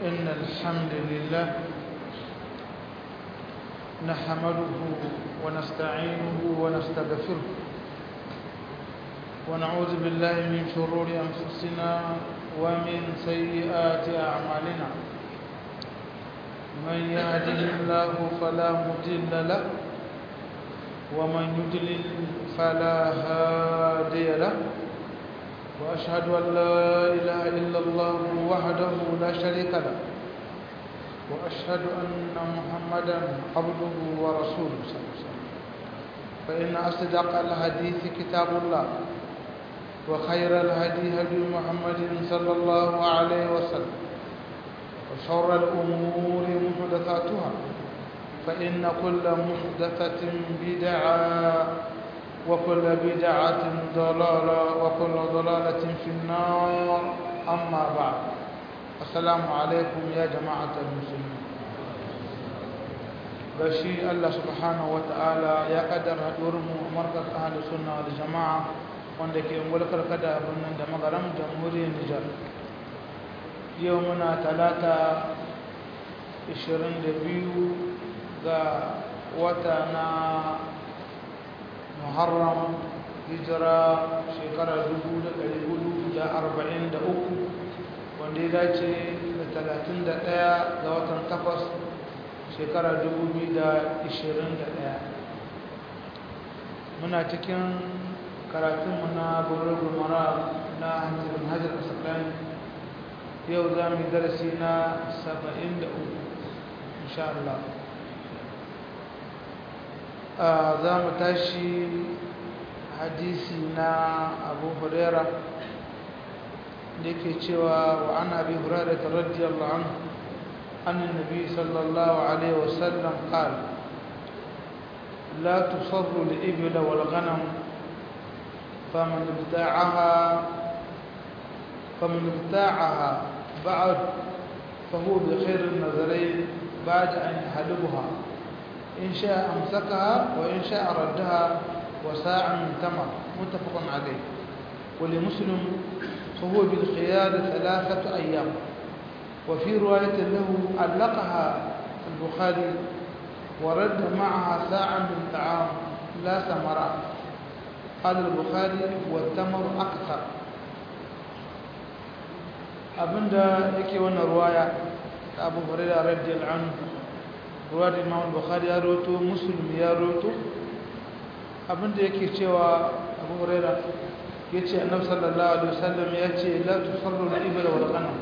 إن الحمد لله نحمده ونستعينه ونستغفره ونعوذ بالله من شرور أنفسنا ومن سيئات أعمالنا من يهده الله فلا مضل له ومن يضلل فلا هادي له وأشهد أن لا إله إلا الله وحده لا شريك له وأشهد أن محمدا عبده ورسوله صلى الله عليه وسلم فإن أصدق الحديث كتاب الله وخير الهدي هدي محمد صلى الله عليه وسلم وشر الأمور محدثاتها فإن كل محدثة بدعة وكل بدعة ضلالة وكل ضلالة في النار أما بعد السلام عليكم يا جماعة المسلمين بشي الله سبحانه وتعالى يا قدر هدورم مركز أهل السنة والجماعة وندك ملكر كدا بنن دمغرم جمهورية النيجر يومنا 22 ga wata na Muharram hijira shekara 1443 wanda ya dace da 31 ga watan 8 shekara 2021 muna cikin karatunmu na Bulughul Maram na Ibn Hajar al-Asqalani yau za mu yi darasi na 73 insha Allah za mu tashi hadisi na Abu Huraira da yake cewa wa an Abi Huraira radiyallahu anhu anna nabi sallallahu alaihi wasallam qala la tusarru al-ibl wal ghanam faman ibta'aha ba'd فهو بخير النظرين بعد أن يحلبها إن شاء أمسكها وإن شاء ردها وساع من تمر متفق عليه ولمسلم فهو بالخيار 3 أيام وفي رواية له علقها البخاري ورد معها ساعا من طعام لا ثمرات قال البخاري والتمر أكثر abinda yake wannan ruwaya ta Abu Hurairah radiyallahu anhu ruwayar Imam Bukhari ya rawaito Muslim ya rawaito abinda yake cewa Abu Hurairah yace Annabi sallallahu alaihi wasallam yace la tusallu al-ibla wal ghanam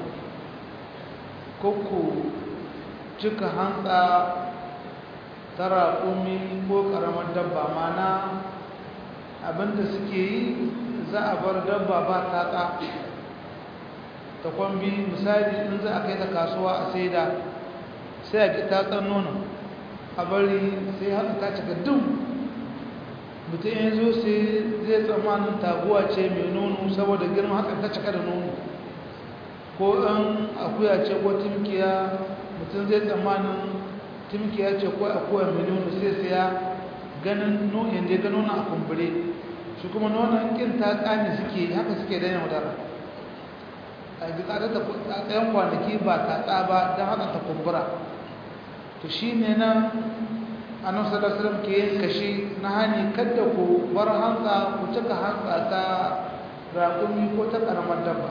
koko cika hantsa tara umi ko karamar dabba mana abinda suke yi za a bar dabba ba tatsa ta kwambi misali in za a kai ta kasuwa a saida sai a ta tsan nono a bari sai haka ta cika dum mutum ya zo sai zai tsammanin taguwa ce mai nono saboda girma haka ta cika da nono ko an akuya ce ko timkiya mutum zai tsammanin timkiya ce ko akuya mai nono sai ya ganin yadda ya ga nono a kumbure shi kuma nonon kin ta tsami suke haka suke daina wadara a yi tsada da tsayen kwanaki ba ta tsaba don haka ta kumbura to shi ne nan annabi sallallahu alaihi wasallam ke yin kashi na hani kada ku bar hantsa ku cika hantsa ta raƙumi ko ta ƙaramar dabba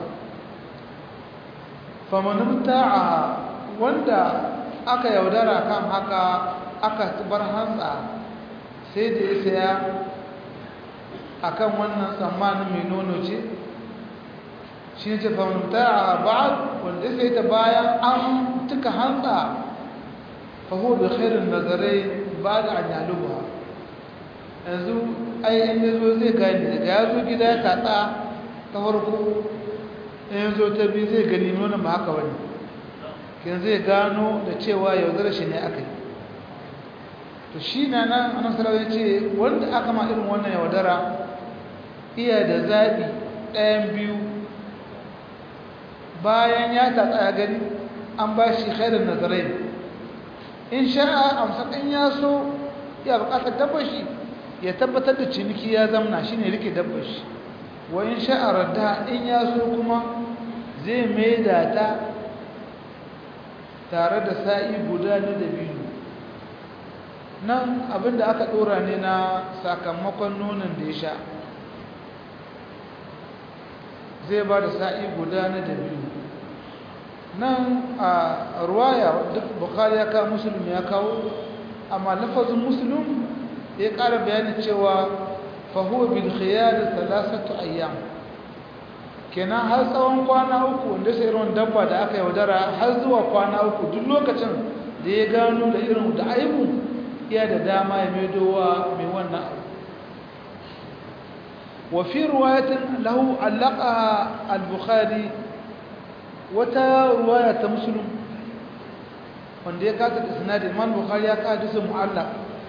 faman ta'a wanda aka yaudara kan haka aka bar hantsa sai da ya saya akan wannan tsammanin mai nono ce shi ne ce faman ta'a ba'd wanda sai ta bayan an tuka hantsa fahu bi khairin nazarai ba da an yaluba yanzu ai in yazo zai gani daga yazo gida ya tatsa ta farko in yazo ta bi zai gani nuna ba haka wani kin zai gano da cewa yaudar shi ne aka yi to shi na nan annabi sallallahu alaihi wasallam ya ce wanda aka ma irin wannan yaudara iya da zabi ɗayan biyu bayan ya tatsa ya gani an ba shi khairin nazarai in sha'a amsakan ya so ya bukatar dabbashi ya tabbatar da ciniki ya zamna shine rike dabbashi wa in sha'a radda in ya so kuma zai maida ta tare da sa'i guda na dabino. Nan abinda aka ɗora ne na sakamakon nonon da ya sha, zai ba da sa'i guda na dabino. Nan a ruwaya duk Bukhari ya kawo, Muslim ya kawo, amma lafazin Muslim ya ƙara bayani cewa fahuwa bil khiyar 3 ayyam, kenan har tsawon kwana uku, wanda sai irin dabba da aka yaudara har zuwa kwana uku, duk lokacin da ya gano da irin da aibu iya da dama ya maidowa mai wannan abu. wa fi riwayatin lahu allaqaha al-bukhari, wata riwaya ta Muslim wanda ya kasa da sanadin Imam Bukhari ya kawo hadisin mu'allaq,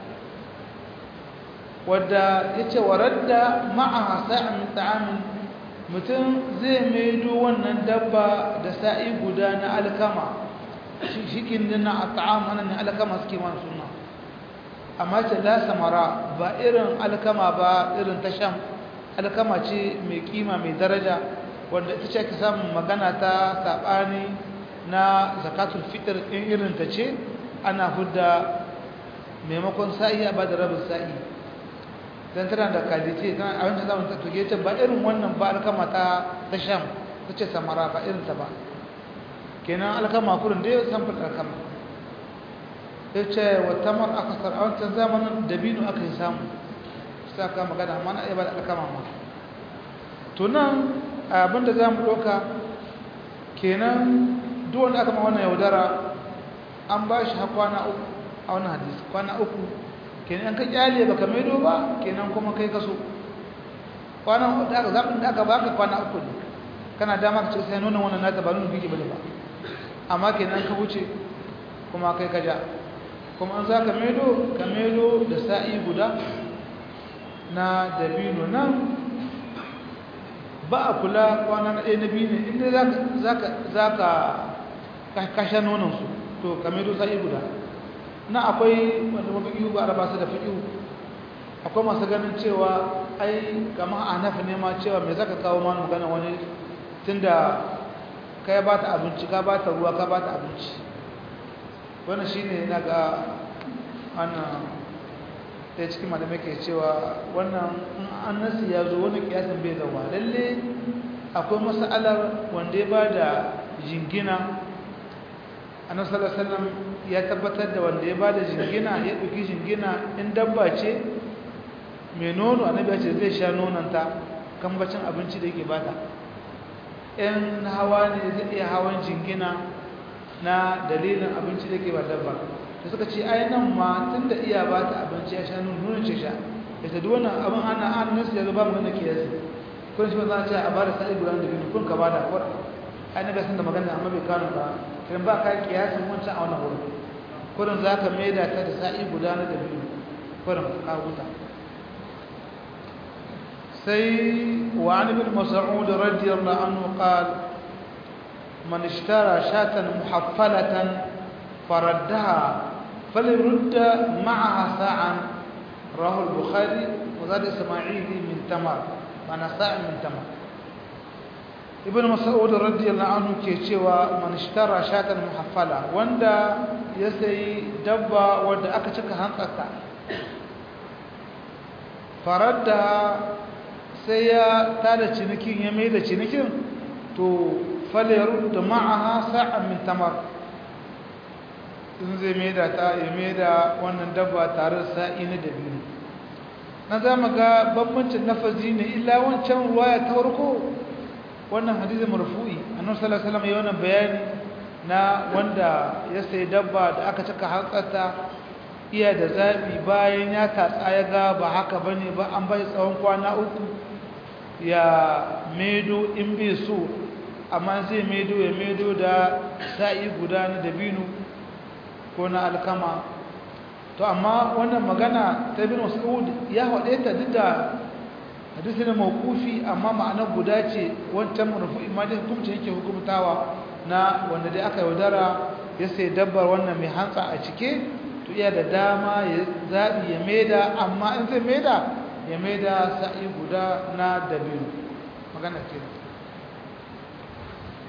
wadda yace waradda ma'a sa'in min ta'amin, mutum zai maido wannan dabba da sa'i guda na alkama, shikin dinna at'am anan alkama suke mana sunna, amma ce la samara, ba irin alkama ba irin ta Sham, alkama ce mai kima mai daraja, wanda ita ce ake samun magana ta sabani na zakatul fitr in irin ta ce ana hudda maimakon sa'i a bada rabin sa'i, dan tana da kalite dan abin da zamu tattuge ta ba irin wannan ba alkama ta Sham, ta ce samara ba irin ta ba, kenan alkama kurin da ya samfur alkama. Yace wa tamar akasar a wancan zamanin dabino aka yi samu, saka magana amma na iya ba da alkama ma. To nan abinda za mu ɗauka kenan duk wanda aka ma wannan yaudara an ba shi kwana uku a wannan hadisi, kwana uku kenan ka kyale baka maido ba, kenan kuma kai kaso kwana uku da aka zaɓin da aka baka kwana uku ne, kana dama ka ce sai nuna wannan nata ba nuna biki bane ba, amma kenan ka wuce kuma kai ka ja, kuma an za ka maido da sa'i guda na dabino. Nan ba a kula kwana na ɗaya na biyu ne, inda za ka kashe nonansu to ka maido sa'i guda. Na akwai wanda mafi iyu ba a raba su da fi iyu, akwai masu ganin cewa ai kama a nafi nema cewa mai za ka kawo ma magana wani tun da ka ya ba ta abinci, ka ba ta ruwa, ka ba ta abinci. Wannan shi ne na ga wannan ɗaya cikin malamai ke cewa wannan an nasi ya zo wani kiyasin bai zauwa. Lalle akwai mas'alar wanda ya ba da jingina, annabi sallallahu alaihi wasallam ya tabbatar da wanda ya ba da jingina ya ɗauki jingina in dabba ce mai nono, annabi ya ce zai sha nononta kan bacin abinci da yake bata. in hawa ne zai iya hawan jingina na dalilin abinci da ke ba dabba, da suka ce ai nan ma tun da iya ba ta abinci ya sha nunin ce sha, da ta duwana abin ana an nasu ya zuba magana ke yasi kun shi ba za a ce a ba da sa'i guda da biyu kun ka ba da kwara ai na gasin da magana amma bai kano ba, kan ba ka kiyasin wancan a wannan wurin kurin za ka maida ta da sa'i guda na da biyu kurin ka huta. sai wa an ibn mas'ud radiyallahu anhu qala man ishtara shatan muhaffalatan faraddaha falyurda ma'aha sa'an, rawahu al-bukhari wa zada isma'ili min tamar, mana sa'in min tamar. ibn mas'ud radiyallahu anhu ke cewa man ishtara shatan muhaffala, wanda ya sayi dabba wanda aka cika hantsarta, faradda sai ya tada cinikin, ya mai da cinikin, to falyarud ma'aha sa'an min tamar, in zai mai da ta ya mai da wannan dabba tare da sa'i na dabino. na za mu ga bambancin lafazi ne, illa wancan ruwaya ta farko wannan hadisi marfu'i, annabi sallallahu alaihi wasallam ya wannan bayani na wanda ya sayi dabba da aka cika hantsarta, iya da zabi bayan ya tatsa ya ga ba haka bane ba, an bai tsawon kwana uku ya medo in bai so, amma zai medo ya medo da sa'i guda na dabino ko na alkama. to amma wannan magana ta ibn Mas'ud ya hade ta duk da hadisi ne mawqufi, amma ma'anar guda ce, wancan marfu'i ma dai hukunci yake hukumtawa na wanda dai aka yaudara ya sai dabbar wannan mai hantsa a cike, to iya da dama ya zabi ya maida, amma in zai maida ya maida sa'i guda na dabino, magana ce.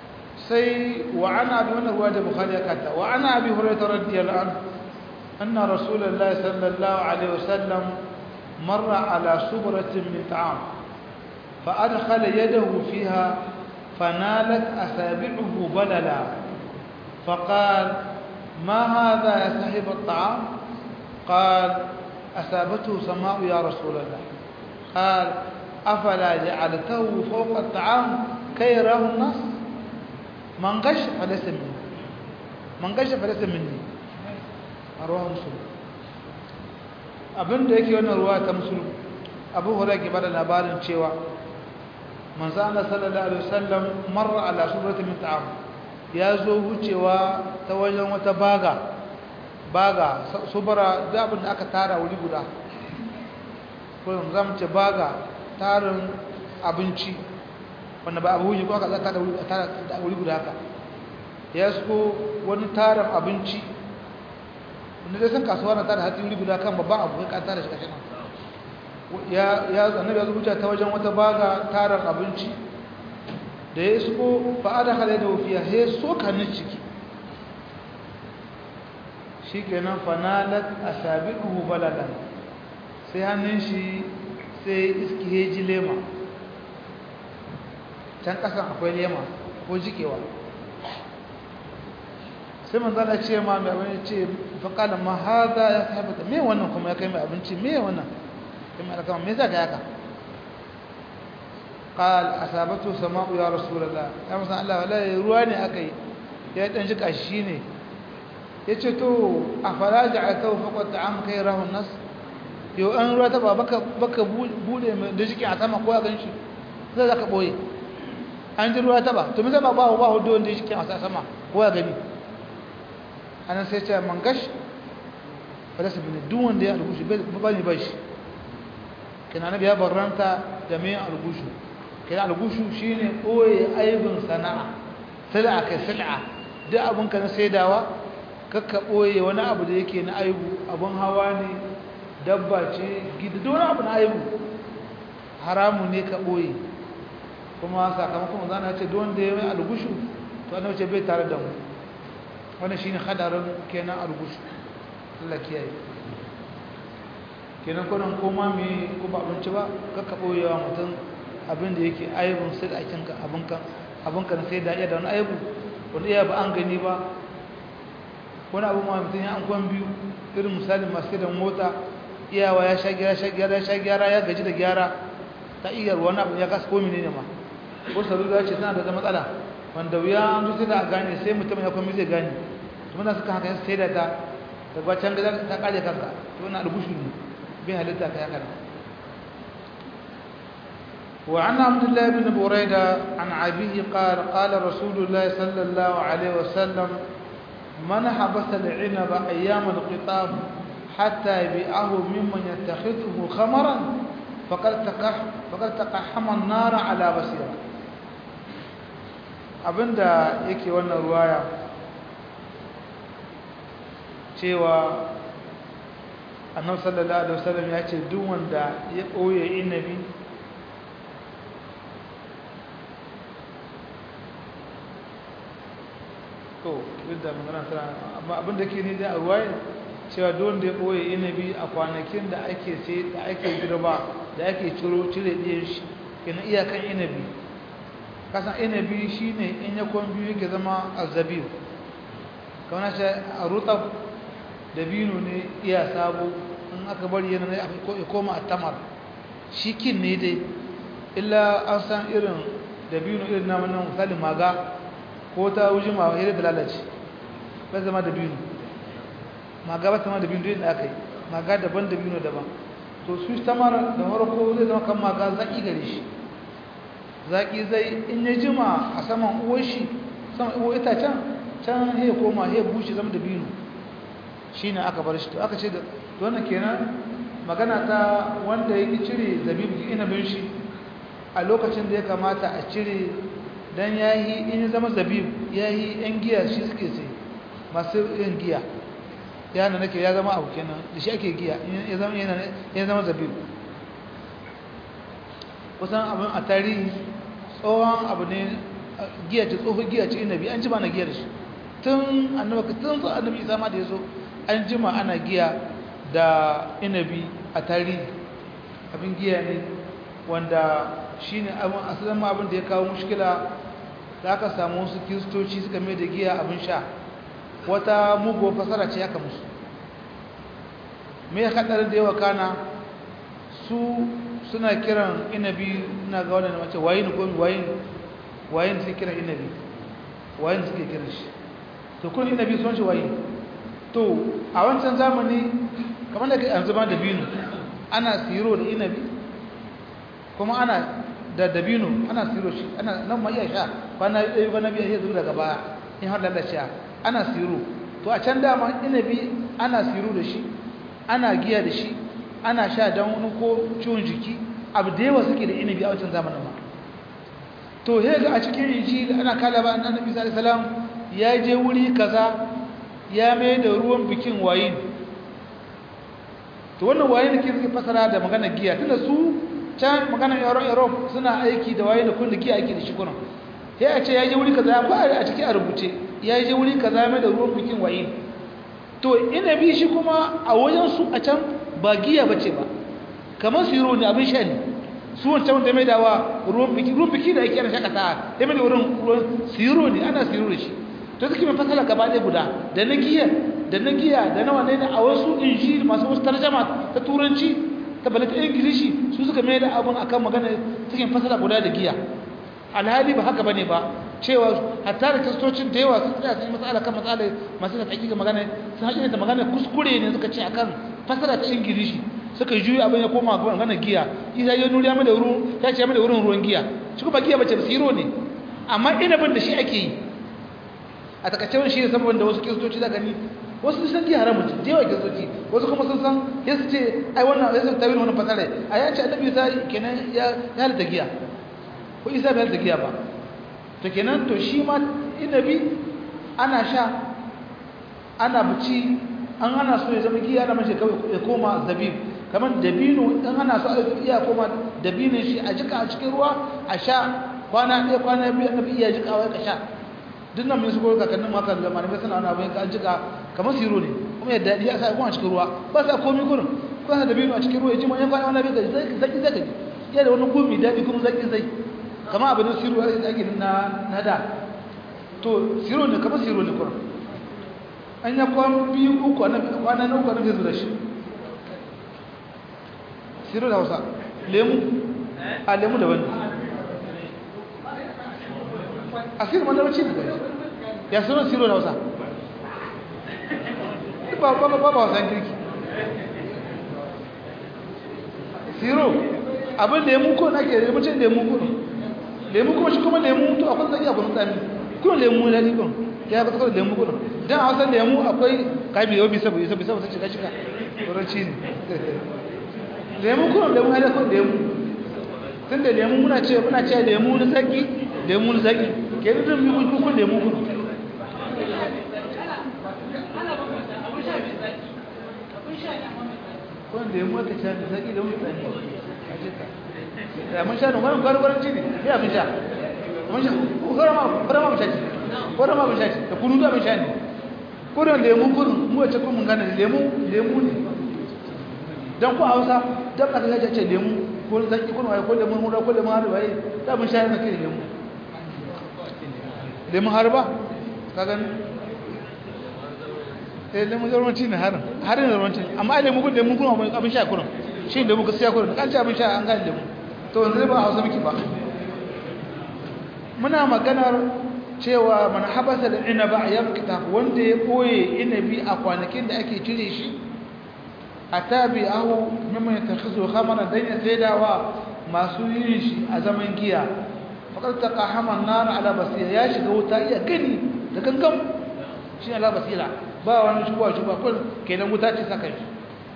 sai wa ana bi wannan ruwa da bukhari ya kata wa ana bi hurairah radiyallahu anhu anna rasulullahi sallallahu alaihi wasallam marra ala subratin min ta'am fa adkhala yadahu fiha fanalat asabi'uhu balala faqala ما هذا يا صاحب الطعام قال أصابته سماء يا رسول الله قال أفلا جعلته فوق الطعام كي يراه الناس من غش فليس مني من غش فليس مني رواه مسلم abin da yake wannan ruwa ta musulun abu hurairah ke bada labarin cewa manzo Allah sallallahu alaihi wasallam marra ala subratin min ta'am ya zo wucewa ta wajen wata baga subara da abin da aka tara wuri guda ko zamu ce baga tarin abinci wanda ba abu yi ko aka tara wuri guda haka ya so wani tarin abinci wanda dai san kasuwa na tara hatsi wuri guda kan babban abu kai ka tara shi kashin ya annabi ya zo wuce ta wajen wata baga tarin abinci da ya isko fa'ada halaye da wufiya ya so kanin ciki shi kenan fanalat a sabi'uhu baladan sai hannun shi sai iski heji lema can kasan akwai lema ko jikewa sai manzana ce ma mai abin ce faƙalin ma haza ya saibata me wannan kuma ya kai mai abinci me wannan kai mai alkama me za ka yaka قال أصابته سماء يا رسول الله يا مثلا الله ولا رواني أكيد يا تنجك أشيني يشتو أفلا جعلته فوق الطعام كي يراه الناس يو أن روا تبا بك بولي من دجك عتما قوي كنشي هذا ذاك بوي أنت روا تبا تمسك بابا دون دجك عتما قوي كني أنا سيتش منكش فلس من دون ده الوجه ببني باش كنا نبي برانتا جميع الوجه kina algushu shine koyi aibin sana'a sil'a kai sil'a duk abun ka na saidawa kakka boye wani abu da yake na aibu abun hawa ne dabba ce gida duk wani abu na aibu haramu ne ka boye kuma sakamakon zana ce duk wanda ya yi algushu to annabi ce bai tare da mu wannan shine hadarin kenan algushu Allah kiyaye kenan kunan koma me ko ba abinci ba kakka boyewa mutum abin da yake aibun sai da akinka abinka na sai da iya da wani aibu wanda iya ba an gani ba wani abu ma mutum ya an kwan biyu irin misalin masu da mota iyawa ya sha gyara ya gaji da gyara ta iya wani abu ya kasa komi ne ma ko saruwa ce tana da matsala wanda wuya an zuci da a gane sai mutum ya kwami zai gane to muna suka haka sai da ta da gwacin da ta kare kanka to wani albushu ne bin halitta ka ya kana وعن عبد الله بن بريدة عن أبيه قال قال رسول الله صلى الله عليه وسلم من حبس العنب أيام القطاب حتى يبيعه ممن يتخذه خمرا فقد تقحم النار على بصيرة abinda yake wannan ruwaya cewa annabi sallallahu alaihi wasallam ya ce duk wanda ya koye inabi to yadda magana tana amma abinda ke ne da ruwaya cewa don da ya ɓoye inabi a kwanakin da ake sai da ake girba da ake cire ɗiyar shi kenan iyakan inabi kasan inabi shi ne in ya kwan biyu yake zama azabir kamar ce a rutab da binu ne iya sabo in aka bari yana ya koma a tamar shi kin ne dai illa an san irin da binu irin namun nan misali maga ko ta wuji ma ya da lalace ba zama da binu maga ba sama da binu da aka yi maga daban da binu daban to su tamar da farko zai zama kan maga zaki gare shi zaki zai in ya jima a saman uwar shi saman uwar itacen can ya koma ya bushe zama da binu shi ne aka bar shi to aka ce da wannan kenan magana ta wanda ya ki cire zabibu inabin shi a lokacin da ya kamata a cire dan yayi in zama zabibu yayi yan giya shi suke sai masu yan giya yana nake ya zama abu kenan da shi ake giya ya zama zabibu kusan abin a tarihi tsohon abu ne giya ce tsohon giya ce inabi an jima na giya da shi tun annabi isa ma da ya zo an jima ana giya da inabi a tarihi abin giya ne wanda shi ne asalin abin da ya kawo mushkila da aka samu wasu kiristoci suka mai da giya abin sha wata muguwar fasara ce haka musu mai haɗarin da yawa kana su suna kiran inabi na ga wadanda mace wayin ko wayin suke kiran inabi wayin suke kiran shi to kun inabi sun shi wayin to a wancan zamani kamar da yanzu ma dabino ana siro da inabi kuma ana da dabino ana siro shi ana nan ma iya sha bana ɗaya bana biya sai zuwa daga baya in har lalace ana siro to a can dama inabi ana siro da shi ana giya da shi ana sha don wani ko ciwon jiki abu da yawa suke da inabi a wancan zamanin ma to sai ga a cikin injili ana kala ba annabi sallallahu alaihi wasallam ya je wuri kaza ya mai da ruwan bikin wayin to wannan wayin ke suke fasara da magana giya tunda su can magana Europe suna aiki da wayin da kun da giya aiki da shi kuma sai a ce ya je wuri kaza ya fara a cikin a rubuce ya je wuri kaza mai da ruwan bikin wayin to inabi shi kuma a wajen su a can ba giya bace ba kamar siro ne abin sha ne su wancan da mai dawa ruwan biki da ake ana shakata da mai da ruwan siro ne ana siro da shi to suke mai fasala gaba ɗaya guda da na giya da na wane ne a wasu injili masu wasu tarjama ta turanci ta balata ingilishi su suka mai da abin akan magana suke fasala guda da giya alhali ba haka bane ba cewa hatta da kristocin da yawa sun tsaya sun yi matsala kan matsala masu da hakika magana sun haƙi da magana kuskure ne suka ce akan fasara ta ingilishi suka juyi abin ya koma magana giya isa ya nuri ya mai da wurin ya ce ya mai da wurin ruwan giya shi kuma giya bace basiro ne amma inabin da shi ake yi a takaice wani shi ne saboda wasu kiristoci da gani wasu sun giya haramun da yawa kiristoci wasu kuma sun san ya su ce ai wannan ya su tawil wannan fasara a ya ce annabi isa kenan ya halitta giya ko isa bai halitta giya ba to kenan to shi ma inabi ana sha ana buci an ana so ya zama giya ana mace kawai ya koma zabib kamar dabino in ana so iya koma dabinin shi a jika a cikin ruwa a sha kwana ɗaya kwana biyu annabi iya jika wai ka sha duk nan mun su goyi kakannin maka da malamai suna wani abin ka an jika kamar siro ne kuma yadda daɗi a sa kuma a cikin ruwa ba sa komi gurin kuma dabino a cikin ruwa ya ji ma yan kwana wani abin ka zaki zaki iya da wani gumi daɗi kuma zaki zai kama abin siro da ake na da to siro ne kamar siro ne kuma an ya kwan biyu uku kwana na uku na zai da shi siro da hausa lemu a lemu daban a siro mandarci ne ya siro da hausa ba hausan kirki siro abin lemu ko na ke remacin lemu ko lemu kuma shi kuma lemu to akwai zaki akwai tsami kuma lemu da ni kun ya ga tsakar lemu kun dan a san lemu akwai kabi yau bisa sai shiga shiga turanci ne lemu kun lemu hada kun lemu tunda lemu muna ce lemu na zaki ke da mu kun lemu kun kun lemu ka ce zaki da mutane da mun sha wannan gwargwaranci ne sai abin sha mun sha ko rama mun sha da kunu da mun sha ne ko da lemu kurun mu wace kun mun gane lemu ne dan ku Hausa dan aka ga ce lemu ko zaki kun wai ko lemu mun ko lemu har wai da mun sha ne kai lemu har ba ka gani lemu gwargwaranci ne har ne gwargwaranci amma lemu kun abin sha kurun shi lemu gaskiya kurun kan ci abin sha an gane lemu to yanzu ba hausa miki ba muna maganar cewa man habasa da inaba yamkita wanda ya boye inabi a kwanakin da ake cire shi atabi'ahu mimma yatakhizu khamara dan ya saidawa masu yin shi a zaman giya faqad taqahama an-nar ala basira ya shiga wuta iya gani da gangan shi ala basira ba wani shuba kun kenan wuta ce saka shi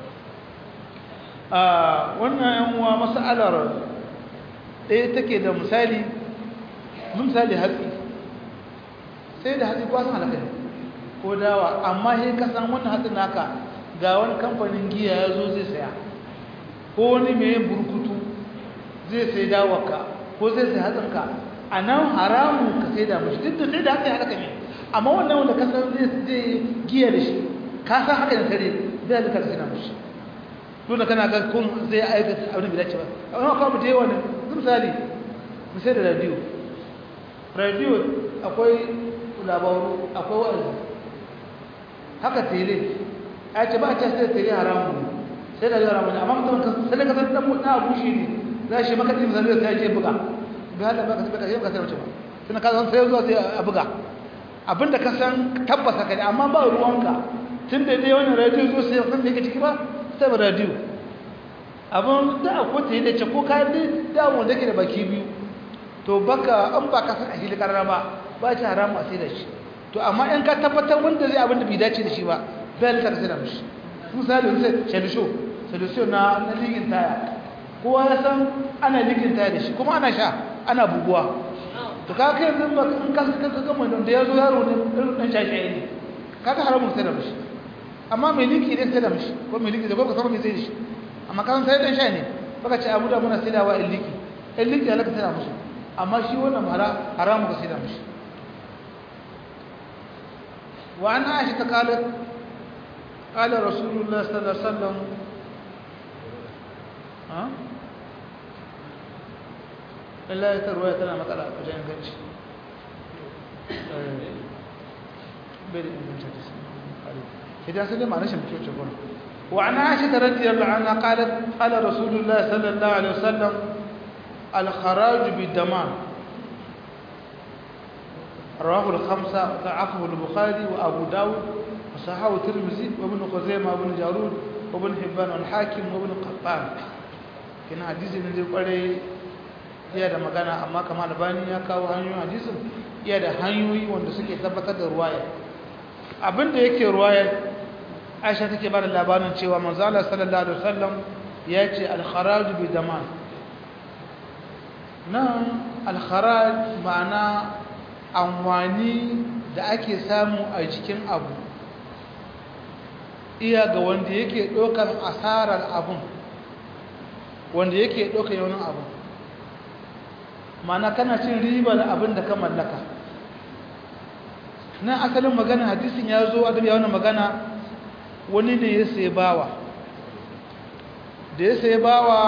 wannan yan uwa mas'alar ɗaya take da misali hatsi sai da hatsi kwasan halaka ne ko dawa amma sai ka san wannan hatsin naka ga wani kamfanin giya ya zo zai saya ko wani mai burkutu zai sai dawarka ko zai sai hatsinka a nan haramu ka sai da mashi duk da sai da haka ya halaka ne amma wannan wanda ka san zai giya da shi ka san haka ne tare zai halaka ka sai da mashi dole kana ga kun zai aikata abin da bai dace ba amma ka mutu yawa ne misali sai da radio akwai labaru akwai wa'azi haka tele a ce ba a ce sai tele haramu sai da haramu amma mutum sai ka san dan mutum abu shi ne za shi maka din zan zai je buga bai hada baka sai ka sai mace ba tunda ka san sai zuwa sai a buga abinda ka san tabbata ka ne amma ba ruwanka tunda dai wannan radio zo sai san me yake ciki ba sai ba radio abun da akwai tele ce ko ka da wanda ke da baki biyu to baka an ba ka san a hili karara ba ci haramu a sai da shi to amma in ka tabbatar wanda zai abin da bai dace da shi ba bai ka sai da mishi misali sai solution na ligin taya kowa ya san ana ligin taya da shi kuma ana sha ana buguwa to ka kai yanzu ba in ka ga mai da yazo yaro ne irin dan shashaye ne kaga haramun sai da mishi amma mai liki ne sai da mishi ko mai liki da ko ka san me zai shi amma kan sai dan sha ne baka ce abu da muna sai da wa liki alaka sai da mishi amma shi wannan haramu ka sai da mishi وعن عائشة قالت قال رسول الله صلى الله عليه وسلم إلا يتروي تنا مقالة وجاين قرش إذا سلم أنا شمت وجهه وعن عائشة رضي الله عنها قالت قال رسول الله صلى الله عليه وسلم الخراج بالدمان رواه الخمسة ضعفه البخاري وأبو داود وصححه الترمذي وابن خزيمة وابن جارود وابن حبان والحاكم وابن قطان كنا حديث الذي قال يا da magana amma kamar Albani ya kawo hanyoyin hadisin iya da hanyoyi wanda suke tabbatar da ruwaya abinda yake ruwaya Aisha take bada labarin cewa manzo Allah sallallahu alaihi wasallam ya ce al-kharaj bi daman nan al-kharaj ma'ana amfani da ake samu a jikin abu iya ga wanda yake ɗaukar asarar abun wanda yake ɗaukar yawan abun mana kana cin ribar abin da ka mallaka nan asalin magana hadisin ya zo adabi ya wannan magana wani ne ya sai bawa da ya sai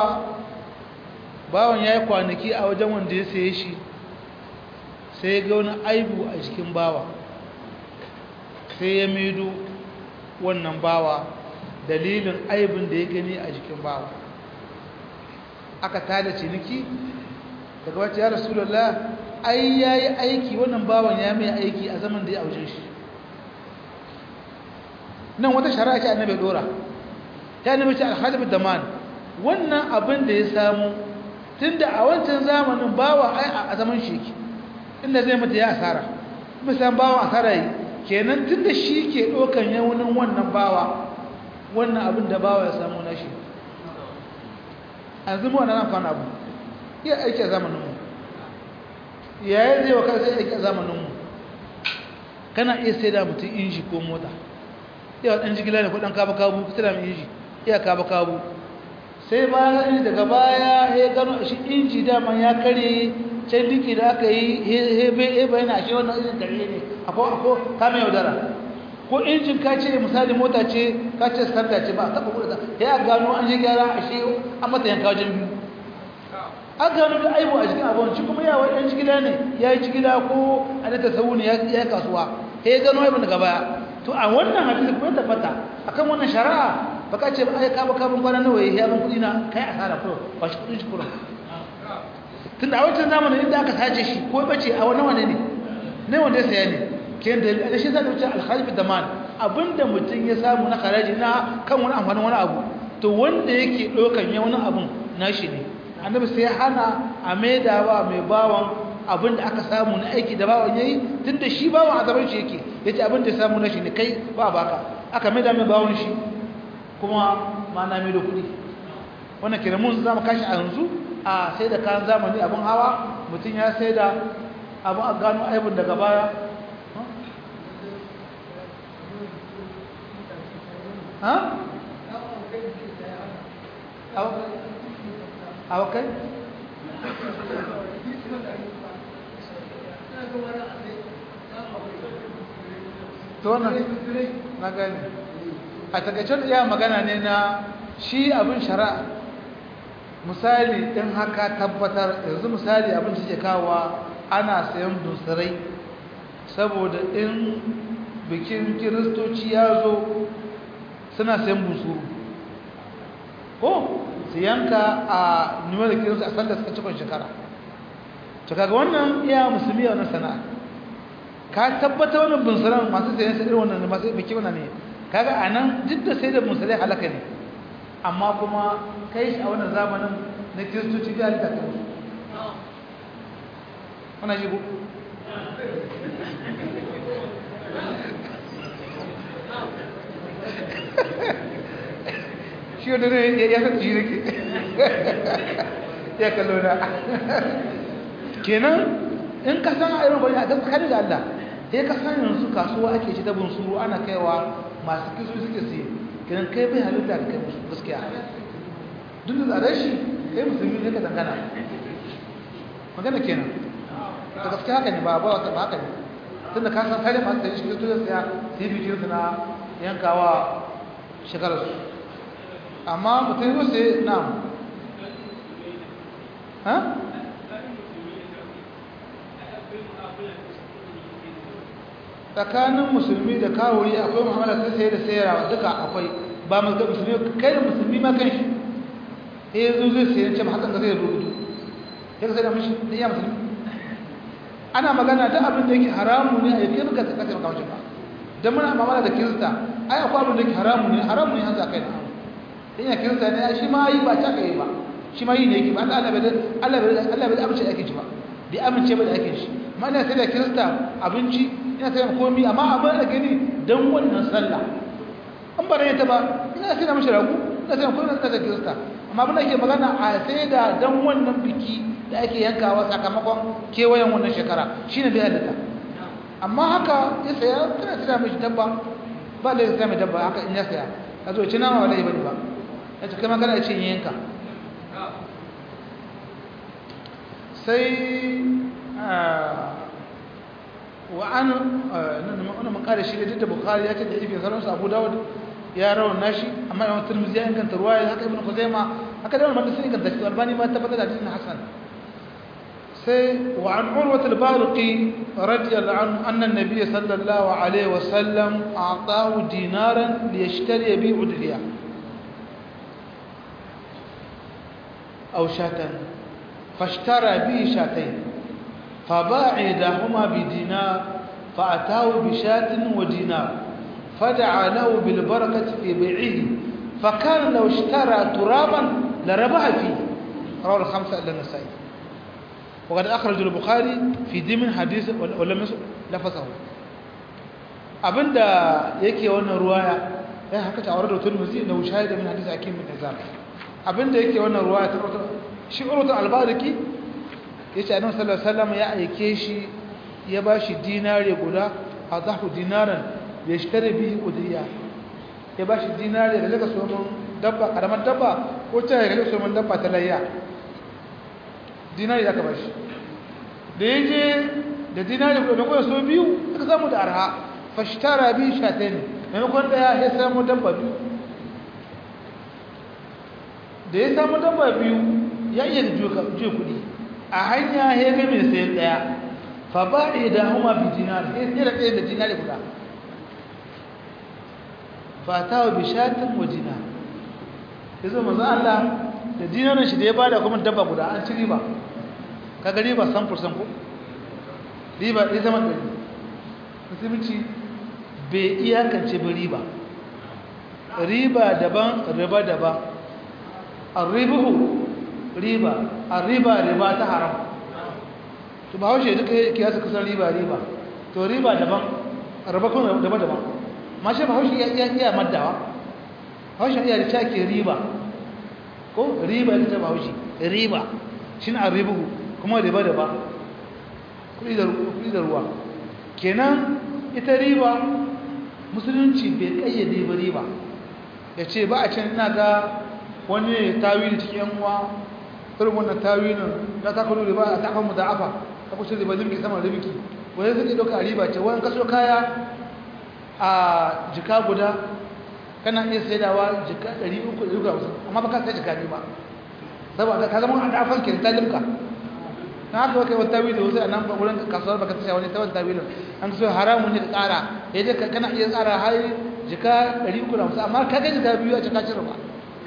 bawan ya yi kwanaki a wajen wanda ya saye shi sai ga wani aibu a jikin bawa sai ya maido wannan bawa dalilin aibin da ya gani a jikin bawa aka tada ciniki daga wacce ya rasulullah ai yayi aiki wannan bawan ya mai aiki a zaman da ya auje shi nan wata shari'a ce annabi dora ta annabi ce al-hadib daman wannan abin da ya samu tunda a wancan zamanin bawa ai a zaman shi yake inda zai mutu ya asara misalin bawa asara yi kenan tunda shi ke dokan yawunin wannan bawa wannan abin da bawa ya samu nashi an zama wannan amfani abu iya aiki a zamaninmu yayin zai wakar zai aiki a zamaninmu kana iya sai da mutum inji ko mota iya ɗan jigila ne ko ɗan kaba-kabu ka da mai inji iya kaba-kabu sai bayan daga baya ya gano shi inji daman ya kare can diki da aka yi hebe yana shi wannan irin kare ne ako kame yaudara ko injin ka ce misali mota ce ka ce standa ce ba taɓa kuɗa ya gano an yi gyara a shi an mata yanka wajen biyu an gano da aibu a cikin abin shi kuma yawon ɗan jigila ne ya yi jigila ko a da tasawu ne ya yi kasuwa ya gano aibu daga baya to a wannan hadisi kuma tabbata akan wannan shari'a ba ka ce ba ai ka ba kabin kwana nawa ya ban kuɗi na kai asara ko ba shi kuɗin shi kuɗin tunda a wancan zamanin inda aka sace shi ko bace a wani wane ne wanda ya saya ne ke da shi zai wuce alhalif da man abinda mutum ya samu na haraji na kan wani amfanin wani abu to wanda yake ɗaukan ya wani abun nashi ne annabi sai hana a maidawa mai bawan abinda aka samu na aiki da bawan yayi tunda shi bawan a gaban shi yake yace abinda ya samu nashi ne kai ba baka aka maida mai bawan shi kuma ma na maido kuɗi wannan kenan mun zama kashi a yanzu a sai da kayan zamani abin hawa mutum ya sai da abin a gano aibin daga baya awakai to wannan na gani a takaicen iya magana ne na shi abin shari'a misali in haka tabbatar yanzu misali abin da ke kawowa ana sayan dunsarai saboda in bikin kiristoci ya zo suna sayan busuru ko su yanka a nuna da kiristoci a sanda suka cikon shekara to kaga wannan iya musulmi wannan sana'a ka tabbata wannan bunsaran masu sayan sa irin wannan masu biki wannan ne kaga anan duk da sai da bunsarai halaka ne amma kuma kai shi a wannan zamanin na kiristoci da halaka kai wannan shi ko shi wanda ne ya san shi nake ya kallo na kenan in ka san irin bari a gaskiya da Allah sai ka san yanzu kasuwa ake ci ta bunsuru ana kaiwa masu kiso suke siye kenan kai bai halitta da kai gaskiya duk da tsadar shi kai musulmi ne ka dangana magana kenan da gaskiya haka ne ba wata ba haka ne tunda ka san sai masu sayi shi kiso da siya sai bikin su na yankawa shekararsu amma mutum yau sai na ha? tsakanin musulmi da kawuri akwai muhammadu ta sai da sayarwa duka akwai ba musulmi kai da musulmi ma kan shi ya zo zai sayar ce hakan ka zai rubutu ya ka sai da mashi da iya musulmi ana magana ta abin da yake haramu ne a yake maka ta kasar makamancin ba don muna mamala da kirista ai akwai abin da yake haramu ne hanzu a kai na in ya kirista ne shi ma yi ba ta kai ba shi ma yi ne yake ba Allah bai amince da ake ci ba bai amince ba da ake shi ma ina sai da kirista abinci ina sai da komi amma abin da gani don wannan sallah an ba ta ba ina sai da mashi ragu ina sai da komi da kirista amma abin da ke magana a sai da don wannan biki da ake yankawa sakamakon kewayen wannan shekara shine bai halitta amma haka ya saya kana tsaya mishi dabba ba da ya tsaya mai dabba haka in ya saya a zo ci nama wala bane ba ya ce kai ma kana cin yanka sai wa an nan mun kare shi da Bukhari ya ce da Ibn Sarus Abu Dawud ya rawar nashi amma Imam Tirmidhi ya inganta ruwaya haka Ibn Khuzaimah haka da wannan sai inganta shi Albani ma tabbata da hadisin Hasan وعن عروة البارقي رضي الله عنه أن النبي صلى الله عليه وسلم أعطاه دينارا ليشتري به أدهية أو شاة فاشترى به شاتين فباع إحداهما بدينار فأتاه بشاة ودينار فدعا له بالبركة في بيعه فكان لو اشترى ترابا لربح فيه رواه الخمسة إلا النسائي وقد أخرج البخاري في ضمن حديث ولم لفظه abinda yake wannan ruwaya haka ta aure da Tirmidhi da shahida min hadisi Hakim bin Hizam abinda yake wannan ruwaya ta shi Urwatul Al-Bariki yace Annabi sallallahu alaihi wasallam ya aike shi ya bashi dinari guda azahu dinaran ya shitare bihi udiya ya bashi dinari da daga so mun dabba karamar dabba ko ta ga so mun dabba ta layya dinari aka bashi da yaje da dinari da kuma so biyu aka samu da arha fashtara bi shatayn maimakon daya ya samu dabba biyu da ya samu dabba biyu ya iya juya kudi a hanya ya ga mai sayan daya fa ba'i da huma bi dinar sai da ɗaya da dinari guda fa tawo bi shatin wa dinar yazo manzo Allah da dinarin shi da ya bada kuma dabba guda an ci riba kaga riba 100% ko riba ɗaya zama ɗari musulunci bai iyakance ba riba daban riba daban arribuhu riba ta haram to ba haushe duka kiyasa kusan riba to riba daban riba kuma daban ma shi ba haushe iya maddawa haushe iya da take riba ko riba ita ba haushe riba shine arribuhu kuma riba daban kuɗi da ruwa kenan ita riba musulunci bai kayyade ba riba ya ce ba a can ina ga wani tawili cikin yan uwa irin wannan tawilin ya ta kudu riba a takon mu da afa ka kusa riba limki sama limki wani zai ɗauka riba ce wani kaso kaya a jika guda kana iya saidawa jika 300 amma ba ka sai jika ne ba saboda ka zama a dafan kirta limka na haka wata wata wili wasu a nan wurin kasuwar baka tasha wani ta wata wilin an so haramun ne ka tsara ya je kana iya tsara har jika 350 amma ka ga jika biyu a jika cin riba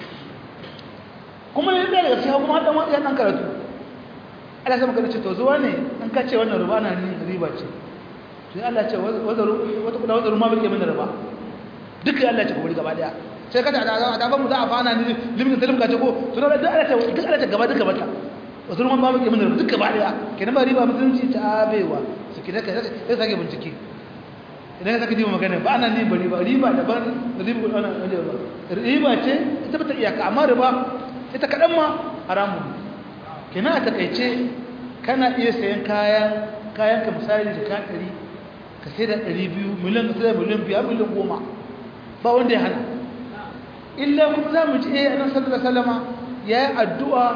kuma ne da gaskiya kuma hadan wani yan karatu Allah sai maka ce to zuwa ne an ka ce wannan riba na ni riba ce to Allah ce wata ma bake min riba duka Allah ce ko gaba daya sai ka da ba mu za a fana ni limin da limka ce ko to da Allah ce gaba duka bata wasu ruwan ba muke mana duk gaba daya kenan ba riba mutunci ta abewa su kida ka sai sake bincike idan ka sake diba magana ba ana ne ba riba daban da riba ko ana ba riba ce ita bata iyaka amma riba ita kadan ma haramun kenan a takeice kana iya sayan kayan ka misali da ka 100 ka sai da 200 miliyan ka sai miliyan 5 miliyan 10 ba wanda ya hana illa kuma za mu ji annabi sallallahu alaihi wasallama yayi addu'a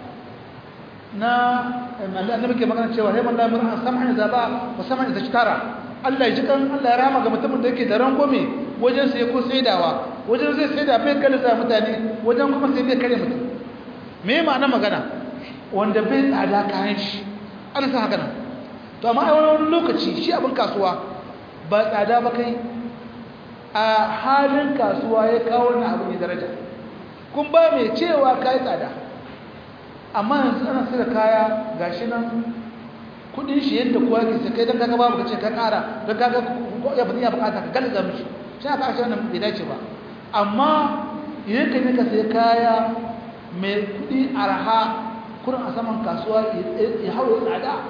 na annabi ke magana cewa hay man la mar'a sam'an zaba wa sam'an zashtara Allah ya ji kan Allah ya rama ga mutumin da yake da rangome wajen sai ko saidawa wajen zai saida bai kalza mutane wajen kuma sai bai kare mutum me ma'ana magana wanda bai tsada kayan shi an san haka nan to amma a wani lokaci shi abin kasuwa ba tsada ba kai a halin kasuwa ya kawo na abu mai daraja kun ba mai cewa kai tsada amma yanzu ana sai da kaya gashi nan kudin shi yadda kowa ke sai kai dan kaga babu kace ka kara dan kaga ya fadi ya bukata ka galga mishi shi aka ashe wannan bai dace ba amma idan ka ne ka sai kaya mai kudi arha kurin a saman kasuwa ya hawo tsada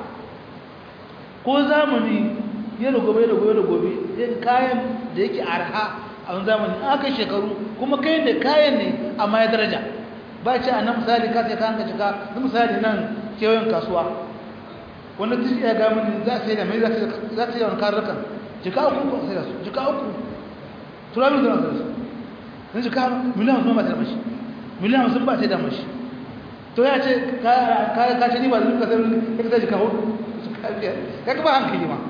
ko zamani ya da gobe sai kayan da yake arha a wani zamani aka shekaru kuma kai da kayan ne amma ya daraja ba ce a nan misali ka sai kayan ka cika na misali nan kewayen kasuwa wanda ta iya ga mini za a sai da mai za ta yi wani karurrukan jika uku ko sai da su jika uku turamin da masu da su jika miliyan 50 ba sai da mashi miliyan 50 ba sai da mashi to ya ce ka ce ni ba zuka sai ka jika hudu ka ba hankali ma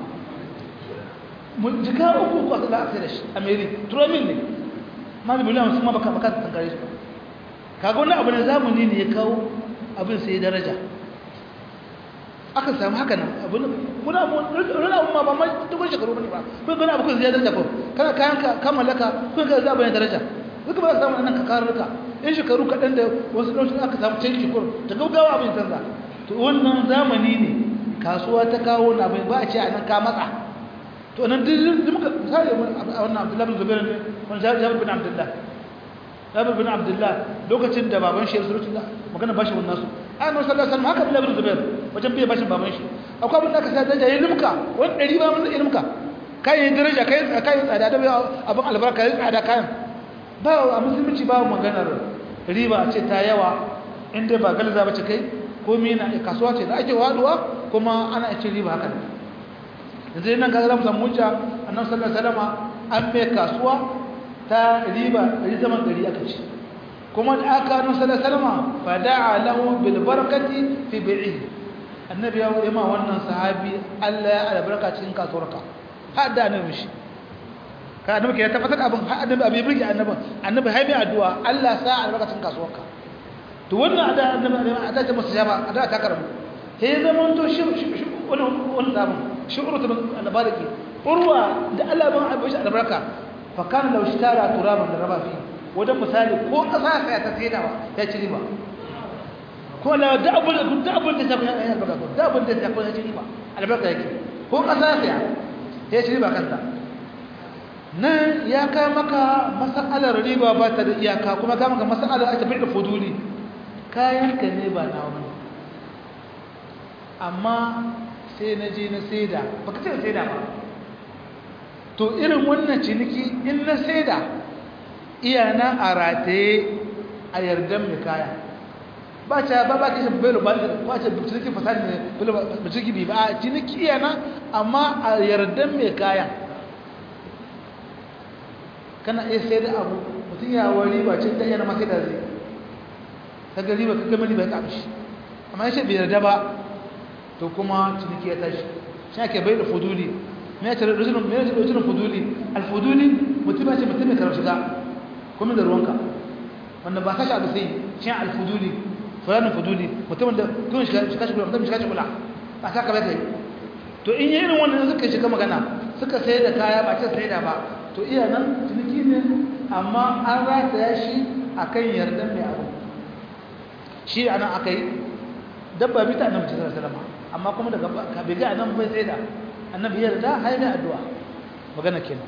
jika uku ko sai da shi a meri turamin ne ma miliyan 50 ma baka tankare shi kaga wannan abu ne zamani ne ya kawo abin sai daraja aka samu haka nan abin muna abu ma ba ma duk shekaru bane ba ko gani abu kun zai daraja ko kana kayan ka mallaka kun ga za bane daraja duka ba ka samu nan ka karurruka in shekaru kadan da wasu lokacin aka samu canji kur ta gaugawa abin canza to wannan zamani ne kasuwa ta kawo na abin ba a ce a nan ka matsa to nan duk muka misali wannan Abdullah bin Zubair ne wannan Jabir bin Abdullah Jabir bin Abdullah lokacin da baban shi ya surutu da magana bashi wannan su annabi sallallahu alaihi wasallam haka Abdullah bin Zubair wajen biye bashin baban shi akwai abin da aka sa daraja yayin limka wani 100 ba mun limka kai daraja kai tsada da abin albarka yayin tsada kayan ba a musulunci ba maganar riba ce ta yawa inda ba galza ba ce kai ko mina kasuwa ce da ake waduwa kuma ana cin riba haka yanzu nan kaga zamu samu hujja annabi sallallahu alaihi wasallam an mai kasuwa ta riba zaman gari aka ci kuma da aka annabi sallallahu alaihi wasallam fada'a lahu bil barakati fi bai'i annabi ya yi ma wannan sahabi Allah ya albarka cikin kasuwarka har da annabi shi ka annabi ke tabbatar abin har annabi abi birki annabi haibi addu'a Allah sa albarka cikin kasuwarka to wannan ada annabi ada ta musajaba ada ta karbu sai zaman to shi wannan zaman shu'uratu al-baraki urwa da Allah ban abu shi albarka fa kana law ishtara turaban da raba fi wajen misali ko kasa sai ta saidawa ya ci riba ko la da abun da ta ya albarka ko da abun da ta ko ya ci riba albarka yake ko kasa sai ya ci riba kanta nan ya kai maka masalar riba ba ta da iyaka kuma ka maka masalar ake bin da fuduli kayan ka ne ba nawa bane amma sai na je na saida baka ce saida ba to irin wannan ciniki in na saida iyana a rataye a yardan mai kaya ba ta ba ka shi belo ba ta ciniki fasadi ne belo ba ciniki bi ba ciniki iyana amma a yardan mai kaya kana iya saida abu mutum ya wari ba cin da iyana ma saida zai kaga riba kaga mani bai kamshi amma yace bai yarda ba to kuma ciniki ya tashi shi ake bai da fuduli me ce rajulun fuduli alfuduli mutum ya ce mutum mai karar shiga kuma da ruwanka wanda ba kashi abu sai shi alfuduli fulanin fuduli mutumin da kun shiga shigula mutum shiga shigula ba sa ka bai kai to in yi irin wannan suka shiga magana suka sai da kaya ba ce sai da ba to iya nan ciniki ne amma an rataya shi akan yardan mai abu shi anan aka yi dabba bi ta annabi sallallahu alaihi wasallam amma kuma daga bai ga annabi bai sai da annabi ya yarda har da addu'a magana kenan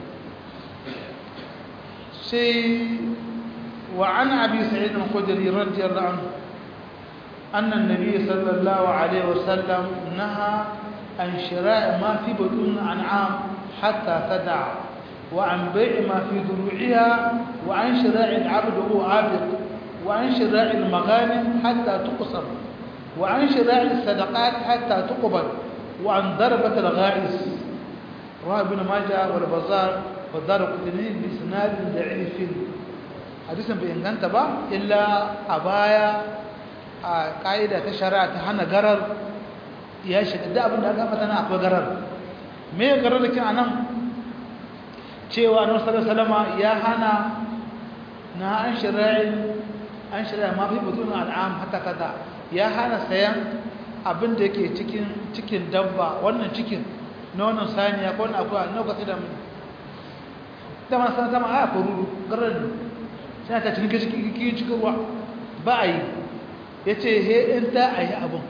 sai wa an abi sa'id al-khudri radiyallahu anhu anna an-nabiy sallallahu alaihi wasallam naha an shira'i ma fi butun an'am hatta tad'a wa an bai' ma fi duru'iha wa an shira'i al-'abd huwa 'abiq wa an shira'i al-maghanim hatta tuqsam وعن شراء الصدقات حتى تقبل وعن ضربة الغائز رواه ابن ماجه والبزار والدارقطني بإسناد ضعيف حديثا بإنغانتا با إلا أبايا قاعدة شرع تهنا غرر يا شيخ da abin da aka fata na akwai garar me garar da kin anan cewa annabi sallallahu alaihi wasallam ya hana na an shira'i ma fi butun al'am hatta kaza ya hana sayan abin da yake cikin dabba wannan cikin na wannan saniya ko wannan akwai nawa ka da mun da man san sama aya ko ruru garan sai ta cikin ruwa ba ai yace he in ta ayi abun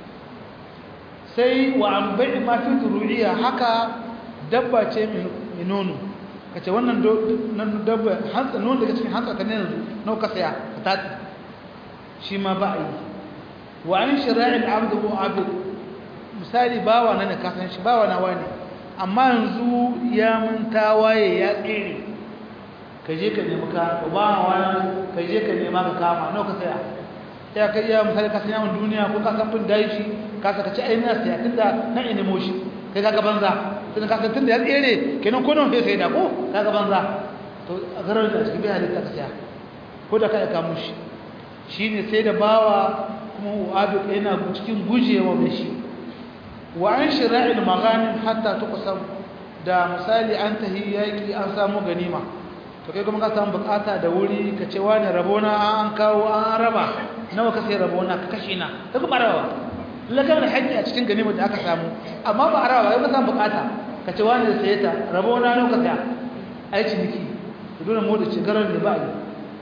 sai wa an bai ma fi duru'iya haka dabba ce mai nono kace wannan dabba hantsa nono daga cikin hantsa ta ne yanzu nawa ka saya ta shi ma ba ai wa an shira'il abdu ko abid misali bawa na ne kasan shi bawa na wani amma yanzu ya mun tawaye ya tsere ka je ka nemi ka bawa wani ka je ka nema ka kama nawa ka saya sai ka iya misali ka sanya mun duniya ko ka san bin dai shi ka saka ci ainihin saya tunda na nemo shi kai ka ga banza tunda ka san tunda ya tsere kenan ko nawa sai da ko ka ga banza to a garar da cikin bai halitta ka saya ko da ka aika mushi shine sai da bawa kuma abu yana cikin gujewa mai shi wa an shira'il maghanim hatta tuqsam da misali an tahi yaki an samu ganima to kai kuma ka samu bukata da wuri ka ce wani rabona an kawo an raba nawa ka sai rabona ka kashe na ka kuma rawa lakan da haƙƙi a cikin ganima da aka samu amma ba rawa kai ka samu bukata ka ce wani da saye ta rabona nawa ka saya ai ciniki dole mu da ci garar da ba yi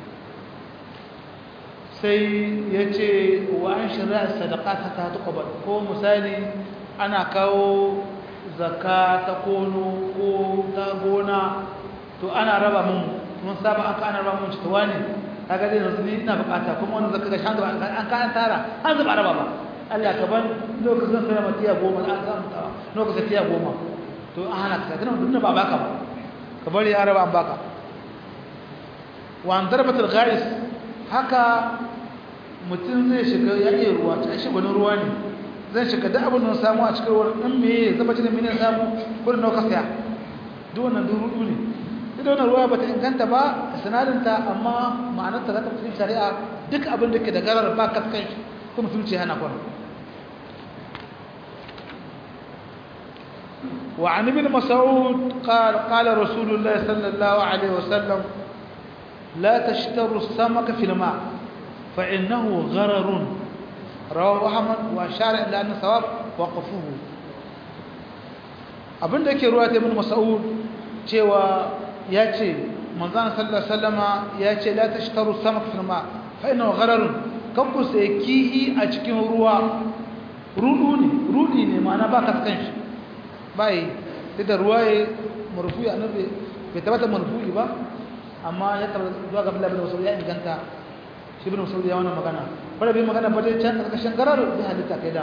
sai ya ce wa an shirya sadaka ta tuƙabar ko misali ana kawo zaka ta kono ko ta gona to ana raba mun saba ana raba mun cita wani kaga dai yanzu ni ina bukata kuma wannan zaka ga shan an kayan tara an zuba raba ba Allah ka ban lokacin sai matiya 10 an samu tawa lokacin tiya 10 to an hana ka kana duk ba baka ba ka bari ya raba an baka wa an darbatul ghais haka mutum zai shiga yake ruwa ta shi gwanin ruwa ne zai shiga da abin da samu a cikin ruwan ɗan meye zaba cikin mini samu kudin nauka saya duk wannan durudu ne duk wannan ruwa ba ta inganta ba sinadinta amma ma'anarta za ta fi shari'a duk abin da ke da garar ba kaskan shi kuma sun ce hana kwana وعن ابن مسعود قال رسول الله صلى الله عليه وسلم لا تشتروا السمك في الماء فإنه غرر رواه أحمد وأشار إلى أن الصواب وقفوه abin da yake ruwa ta ibn Mas'ud cewa yace manzon sallallahu alaihi wasallama yace la tashtaru samak fil ma fa innahu ghararun kanku sai kihi a cikin ruwa rudi ne ma'ana ba kaskan shi bai da ruwaye marfu'i annabi bai tabbata marfu'i ba amma ya tabbata zuwa ga Abdullah ibn Mas'ud ya inganta shi ibn Mas'ud ya wannan magana fara bi magana ba dai can karkashin garar da halitta kai da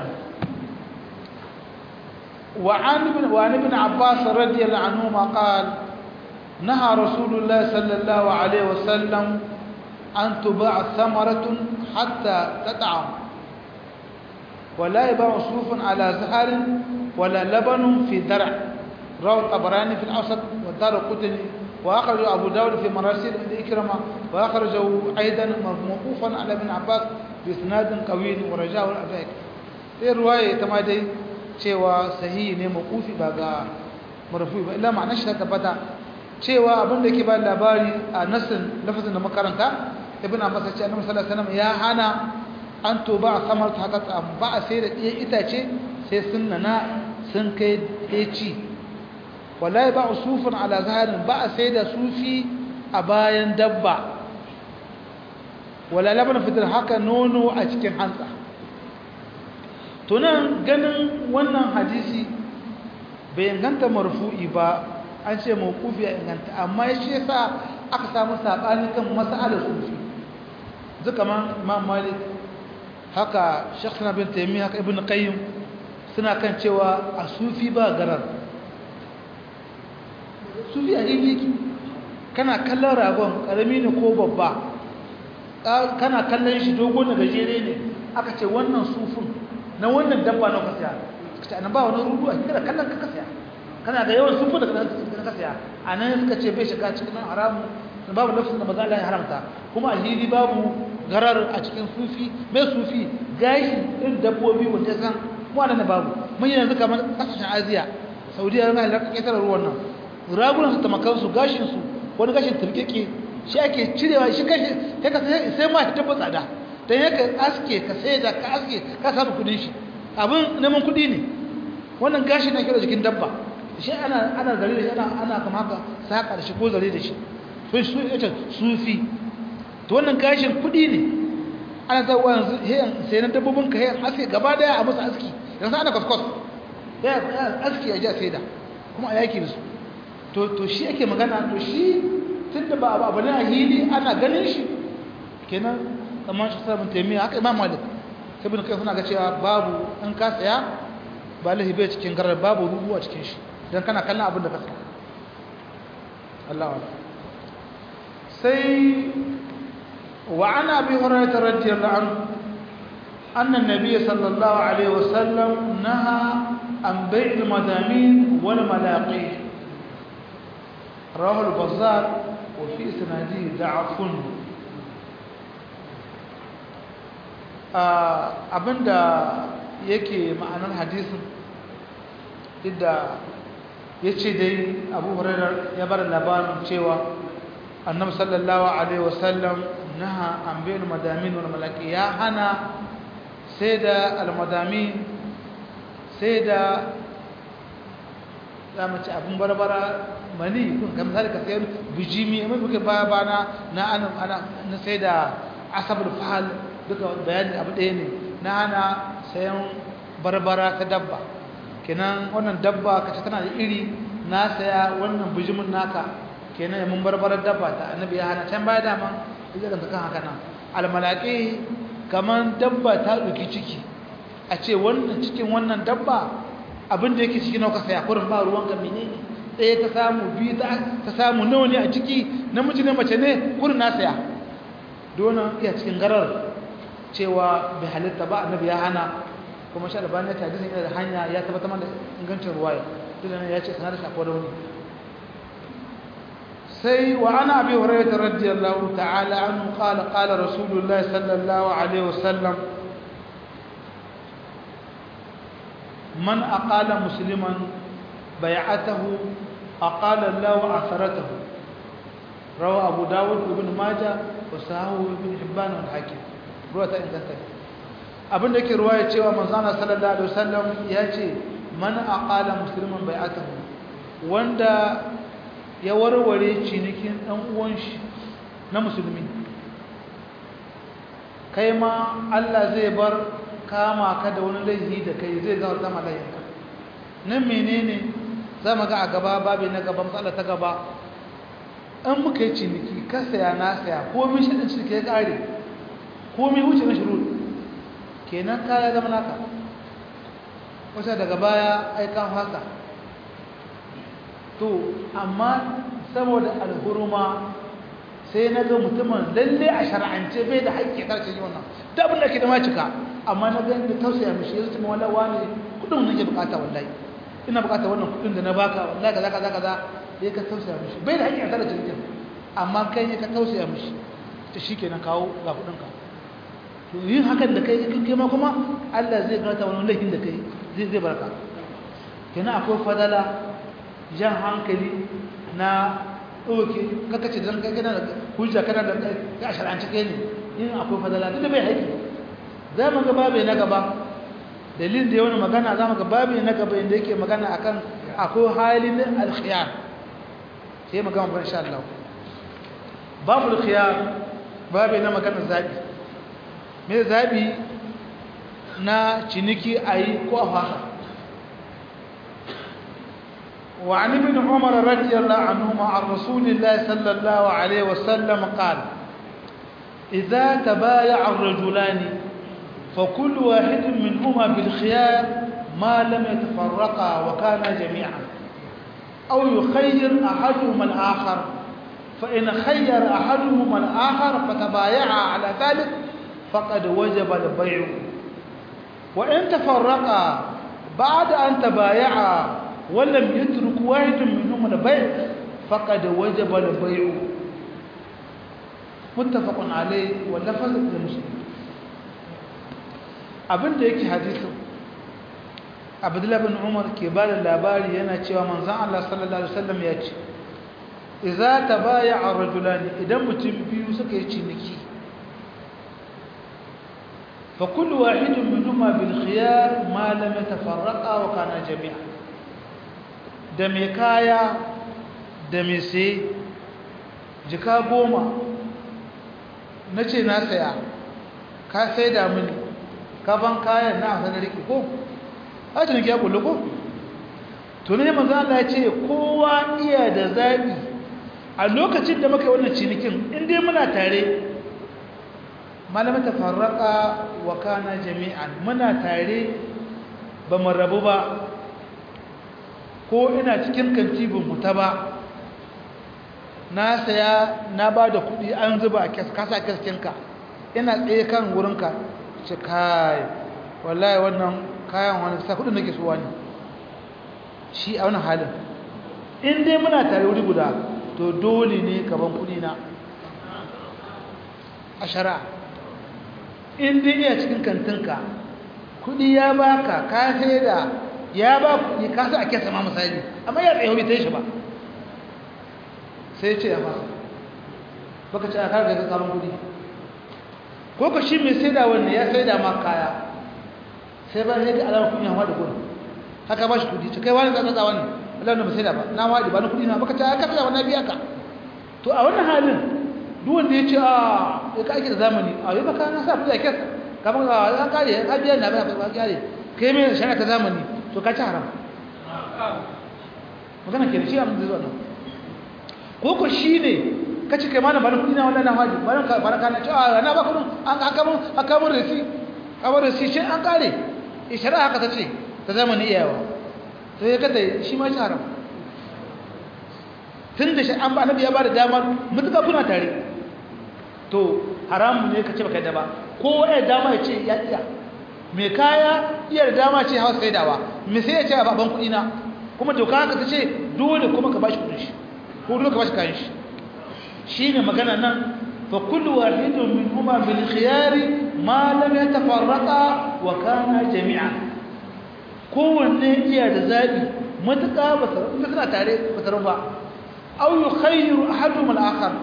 وعن ابن عباس رضي الله عنهما قال نهى رسول الله صلى الله عليه وسلم أن تباع ثمرة حتى تطعم ولا يباع صوف على زهر ولا لبن في درع رواه الطبراني في الأوسط والدارقطني وأخرجه أبو داود في مراسيل الإكرمة وأخرجه أيضا موقوفا على ابن عباس بإسناد قوي ورجاه الأبيك sai ruwaya ita ma dai cewa sahihi ne makufi ba ga marfu ba illa ma'anar shi ta tabbata cewa abin da yake ba labari a nasin lafazin da makaranta ibn abbas ce annabi sallallahu alaihi wasallam ya hana an toba a samar ta haka ba a sai da iya itace sai sun nana sun kai ci wallahi ba usufun ala zaharin ba a sai da sufi a bayan dabba wala laban fitar haka nono a cikin hantsa to nan ganin wannan hadisi bai inganta marfu'i ba an ce mawqufi ya inganta amma ya ce sa aka samu sabani kan mas'alar sufi zuka man Imam Malik haka Sheikh Ibn Taymiyyah haka Ibn Qayyim suna kan cewa a sufi ba garar sufi a yake kana kallon ragon karami ne ko babba kana kallon shi dogo da gajere ne aka ce wannan sufin na wannan dabba na kasiya kace anan ba wani rudu a kira kallon ka kasiya kana da yawan sufin da ka kasiya anan suka ce bai shiga cikin haramu babu lafsin da maza Allah ya haramta kuma alhidi babu garar a cikin sufi mai sufi gashi irin dabbobi wanda san wannan babu mun yanzu kamar kasashen Aziya Saudiya yana da ƙetar ruwan nan ragunan su tamakan su gashin su wani gashin turkeke shi ake cirewa shi kashi sai ma ta tabbata tsada dan yake aske ka sai da ka aske ka samu kudin shi abin neman kudi ne wannan gashi na kira jikin dabba shi ana zare da shi ana kama haka saka da shi ko zare da shi to su ita sufi to wannan gashin kudi ne ana zawa yanzu sai na dabbobin ka yayin aske gaba daya a musu aski yanzu ana kaskos ya aski a ji a saida kuma a yaki da su to shi ake magana to shi tunda ba abu ne a hili ana ganin shi kenan kamar shi sabon taimiyya haka Imam Malik sai bin kai suna ga cewa babu in ka tsaya ba lahi bai cikin garar babu rubu a cikin shi dan kana kallon abin da ka tsaya Allah wala sai wa ana bi hurairah radiyallahu anhu anna an-nabiy sallallahu alaihi wasallam naha an bay' al-madamin wal malaqih rawahu al-bazzar wa fi isnadihi da'fun abinda yake ma'anar hadisin idda yace dai Abu Hurairah ya bar labarin cewa Annabi sallallahu alaihi wasallam naha an bil madamin wal malaki ya hana sai da al madamin sai da zamu ci abun barbara mani kun kan misali ka sayar bijimi amma kuke baya bana na na sai da asabul fahal duka bayani abu ɗaya ne na hana sayan barbara ta dabba kenan wannan dabba kace tana da iri na saya wannan bijimin naka kenan mun barbarar dabba ta annabi ya hana can baya dama idan ka kan haka nan almalaqi kaman dabba ta duki ciki a ce wannan cikin wannan dabba abin da yake ciki nauka saya kurin ba ruwan ka menene ɗaya ta samu biyu ta samu nawa ne a ciki namiji ne mace ne kurin na saya dona iya cikin garar cewa bai halitta ba annabi ya hana kuma shi albani ya taji da hanya ya tabbatar da ingancin ruwaya dole ne ya ce sanar da akwai rauni sai wa ana abi hurairah radiyallahu ta'ala anhu qala qala rasulullahi sallallahu alaihi wasallam man aqala musliman bai'atahu aqala Allahu atharatahu rawa abu dawud ibn majah wa sahahu ibn hibban wal hakim ruwa ta inganta abinda yake ruwaya cewa manzana sallallahu alaihi wasallam ya ce man aqala musliman bai'atahu wanda ya warware cinikin dan uwan shi na musulmi kai ma Allah zai bar kama ka da wani laifi da kai zai zama zama laifinka nan menene zamu ga a gaba babu na gaba matsala ta gaba an muka yi ciniki ka saya na saya ko min shi din ciniki ya kare komai wuce na shuru kenan kaya zama naka wata daga baya aikan haka to amma saboda alhuruma sai na ga mutumin lalle a shar'ance bai da haƙƙi karshen wannan da abin da ke da ma cika amma na ga da tausaya mishi yanzu kuma wallahi wani kudin nake bukata wallahi ina bukata wannan kudin da na baka wallahi kaza kaza sai ka tausaya mishi bai da haƙƙi a karshen cikin amma kai ne ka tausaya mishi to shikenan kawo ga kudin ka to yin hakan da kai ma kuma Allah zai karanta wani laifin da kai zai barka kenan akwai fadala jan hankali na ɗauke kakace don kai kana da hujja kana da ka shar'anci kai ne in akwai fadala duk da bai haiki za mu ga babu na gaba dalilin da yawan magana za mu ga babu na gaba inda yake magana akan akwai halin alkhiyar sai mu gama insha Allah babu alkhiyar babu na magana zabi me zabi na ciniki ayi ko a fasa وعن ابن عمر رضي الله عنهما عن رسول الله صلى الله عليه وسلم قال إذا تبايع الرجلان فكل واحد منهما بالخيار ما لم يتفرقا وكانا جميعا أو يخير أحدهما الآخر فإن خير أحدهما الآخر فتبايعا على ذلك فقد وجب البيع وإن تفرقا بعد أن تبايعا ولم يترك واحد منهما البيع فقد وجب البيع متفق عليه واللفظ للمسلم abin da yake hadisin Abdullah bin Umar ke ba da labari yana cewa manzon Allah sallallahu alaihi wasallam ya ce idza tabaya'a rajulani idan mutum biyu suka yi ciniki fa kullu wahidin minhuma bil khiyar ma lam yatafarraqa wa kana jami'an da mai kaya da mai sai jika 10 na ce na saya ka sai da mini ka ban kayan na sanar riki ko a cikin ya kullu ko to ne manzo Allah ya ce kowa iya da zabi a lokacin da muka yi wannan cinikin in dai muna tare malama tafarraqa wa kana jami'an muna tare ba mu rabu ba ko ina cikin kantibin mu ta ba na saya na ba da kuɗi an zuba a kasa kaskinka ina tsaye kan wurinka ce kai wallahi wannan kayan wani sa kuɗin nake so wani shi a wannan halin in dai muna tare wuri guda to dole ne ka ban kuɗi na a shari'a in dai iya cikin kantinka kuɗi ya baka ka sai da ya ba kuɗi ka sa a kesa ma misali amma ya tsaye bai ta shi ba sai ce ya fasa baka ce a kar ga tsaron kuɗi ko ka shi mai saida wannan ya saida ma kaya sai ba sai ga alamar kuɗi hawa da kuɗi haka ba shi kuɗi ce kai wani tsatsa wani Allah ne ba saida ba na wadi ba na kuɗi na baka ce aka tsaya wannan biya ka to a wannan halin duk wanda ya ce a ya ka ake da zamani a yi baka na sa kuɗi a kesa kamar an kare ka biya na ba kare kai mai shari'a ta zamani to ka ci haram magana ke da shi abin da zuwa nan ko ko shi ne ka ci kai mana bani kudi na wannan haji bani ka na cewa na ba kudin an aka mun resi kamar resi shi an kare shari'a haka ta ce ta zamani iyawa to ya kada shi ma ci haram tun da shi an ba annabi ya ba da damar mutuka kuna tare to haramu ne ka ce baka da ba ko ya dama ya ce ya iya mai kaya iya da dama ce hawa saidawa mai sai ya ce a baban kuɗi na kuma doka haka ta ce dole kuma ka bashi kuɗin shi ko dole ka bashi kayan shi shi ne magana nan fa kullu wahidun minhuma bil khiyari ma lam yatafarraqa wa kana jami'an kowanne iya da zabi matuƙa ba suna tare ba tare ba aw yukhayyiru ahaduhum al-akhar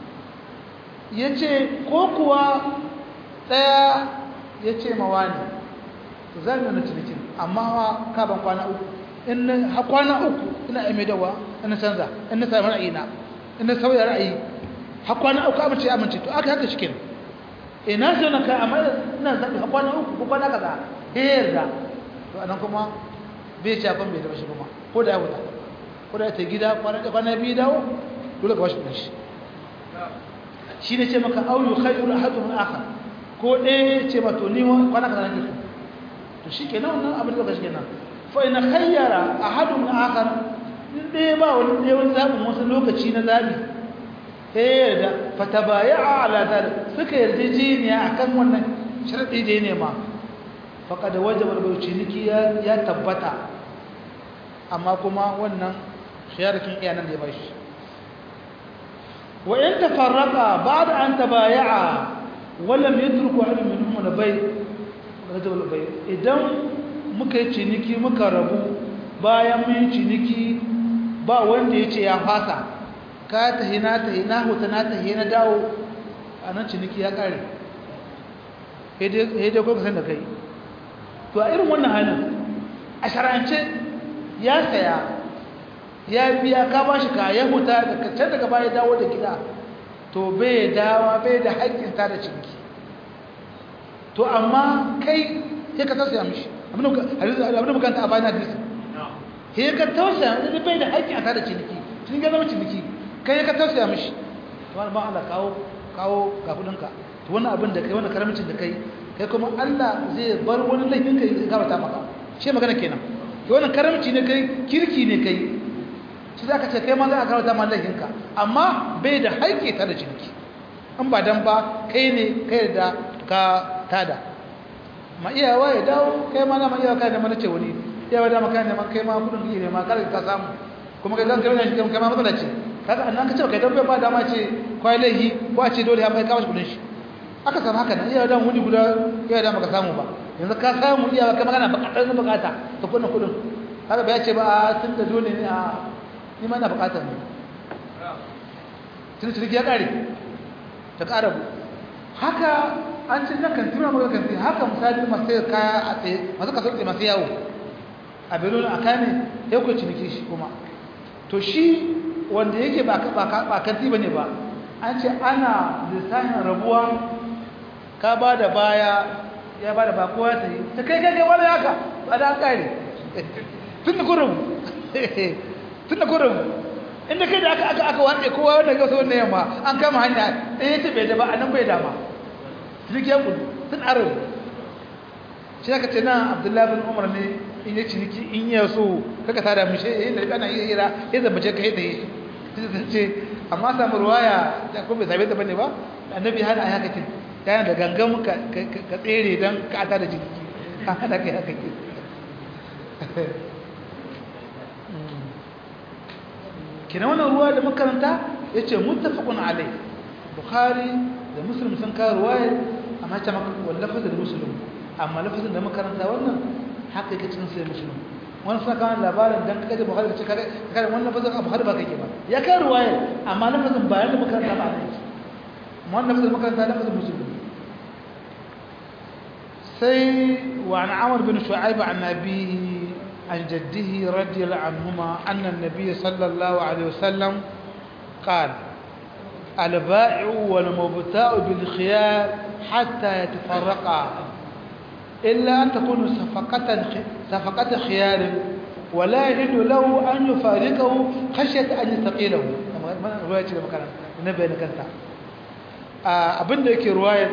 yace ko kuwa daya yace mawani zan nuna cikin amma ka ban kwana uku in ha kwana uku ina mai dawa ina canza ina sai ra'ayina ina sauya ra'ayi ha kwana uku amince to aka haka cikin ina so na kai amma ina zabi ha kwana uku ko kwana kaza yarda to anan kuma bai ci afan bai da shi kuma ko da ya wuta ko da ta gida kwana biyu dawo dole ka bashi shi shi ne ce maka au yukhayyiru ahaduhum al-akhar ko ɗaya ce ma to ni kwana kaza nake so to shikenan wannan abin da kashi kenan fa ina khayyara ahadun akhar dai ba wani dai wani zabin wasu lokaci na zabi sai da fatabaya'a ala dalik suka yarjejeniya akan wannan sharadi da ne ma faqad wajaba al-ciniki ya tabbata amma kuma wannan khiyarakin iyanan da ya bashi wa in tafarraqa ba'da an tabaya'a wa lam yatruku ahadun minhum al-bay' rajul al-bay' idan muka yi ciniki muka rabu bayan mun ciniki ba wanda ya ce ya fasa ka tahi na tahi na huta na tahi na dawo a nan ciniki ya kare dai ko ka san da kai to a irin wannan halin a sharance ya saya ya biya ka ba shi ka ya huta daga can daga baya dawo da gida to bai dawa bai da haƙƙin ta da ciniki to amma kai sai ka tausaya mishi abin da bukanta a bayan hadisi sai ka tausaya mishi bai da haƙƙin ta da ciniki sun ga zama ciniki kai ka tausaya mishi to wani ba Allah kawo ga kudinka to wannan abin da kai wannan karamcin da kai kuma Allah zai bar wani laifin kai zai gabata maka shi magana kenan to wannan karamci ne kai kirki ne kai shi za ka ce kai ma za a karauta ma laifinka amma bai da haƙƙi ta da ciniki in ba dan ba kai ne kai da ka tada ma iyawa ya dawo kai ma na ma iyawa kai ne mana ce wani iyawa da maka ne man kai ma kudin ne ma kar ka samu kuma kai zan kai ne kai ma matsala ce kaga annan ka ce kai dan bai ba dama ce kwai laihi ko a ce dole ya mai kawo kudin shi aka samu haka nan iyawa da wuni guda iyawa da maka samu ba yanzu ka samu iyawa kai magana bukata ta kudin haka bai ce ba tun da dole ne a ni ma ina bukatar ne tun ciniki ya kare ta kara haka an ce nan kanti ma maka kanti haka misali masu sayar kaya a tsaye masu kasar tsaye masu yawo a belon a kane ya kuwa ciniki shi kuma to shi wanda yake ba kanti ba ne ba an ce ana lissafin rabuwa ka ba da baya ya ba da ba kowa ta yi ta kai wani haka ba da an kare tun da kurum tun da kurum inda kai da aka watsa kowa wanda gasa wannan yamma an kama hanya ɗaya ce bai da ba a nan bai dama ciniki ya kudu tun arin shi aka ce nan abdullahi bin umar ne in yi ciniki in yi so kaka tada mishe yin da ana iya hira ya zambace ka yadda yi shi ce amma samu ruwaya ya kuma bai sabi da bane ba annabi hana a haka kin yana da gangan ka tsere don ka tada ciniki an hana kai haka kin kina wannan ruwa da makaranta yace muttafaqun alai bukhari da muslim sun kawo ruwaya amma ta maka wallafa da muslim amma lafazin da makaranta wannan haka yake cikin sai muslim wannan suna kawo labarin dan kaga da bukhari ce kaga wannan lafazin abu har ba kake ba ya kawo ruwaya amma lafazin bayan da makaranta ba ne wannan lafazin makaranta lafazin muslim sai wa an amr bin shu'aib an nabihi عن جده رضي الله عنهما أن النبي صلى الله عليه وسلم قال البائع والمبتاع بالخيار حتى يتفرقا إلا أن تكون صفقة خيار ولا يحل له أن يفارقه خشية أن يستقيله رواية المكان النبي نكنتا abin da yake ruwayar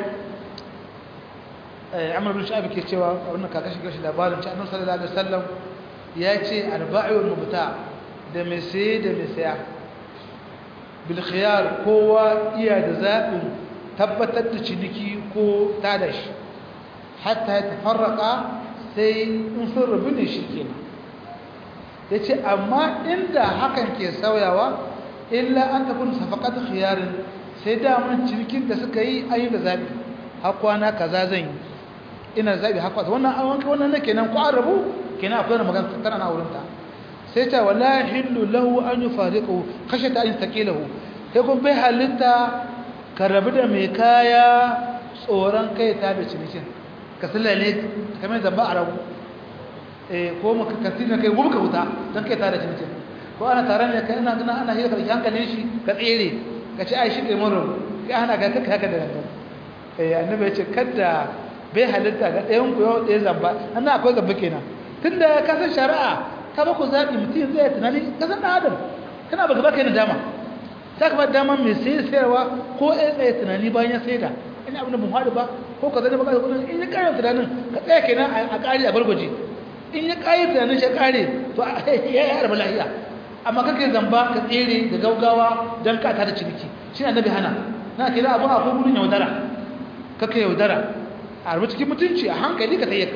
Amr bin Shu'aib ke cewa wannan kakashi gashi labarin ci annabi sallallahu alaihi wasallam ya ce alba'i wal mubta da mai saye da mai saya bil khiyar kowa iya da zaɓin tabbatar da ciniki ko tada shi hatta ya tafarraka sai in sun rabu ne shi kenan ya ce amma inda hakan ke sauyawa illa an tafi safaƙat khiyarin sai daman cinikin da suka yi ayi da zaɓi hakwana kaza zan yi ina zaɓi hakwa wannan an wanka wannan ne kenan ko an rabu kenan akwai magana tana na wurinta sai ta wala hillu lahu an yufariqu khashata an taqilahu sai kun bai halitta ka rabu da mai kaya tsoron kai ta da cinikin ka sallale kamar zamba a rabu ko maka kasina kai gumka wuta dan kai ta da cinikin ko ana taron ne kai ina gina ana hira karki hankalin shi ka tsere ka ci ai shi kai mun kai ana ga kaka haka da ranka annabi ya ce kada bai halitta ga ɗayan ku yau ɗaya zamba annan akwai zamba kenan tunda ka san shari'a ka ba ku zaɓi mutum zai tunani ka san ɗan adam kana ba gaba kai na dama za ka ba dama mai sayarwa ko ɗaya tsaye tunani bayan ya saida ina abin da ban haɗu ba ko ka zai baka da kudin in ya ƙare tunanin ka tsaya kenan a ƙari a bargwaje in ya ƙare tunanin shi ƙare to ya yi harba lahiya amma kake zamba ka tsere da gaugawa don ka ta da ciniki shi na nabi hana na kira abin akwai gudun yaudara kake yaudara a rubuta cikin mutunci a hankali ka tayyaka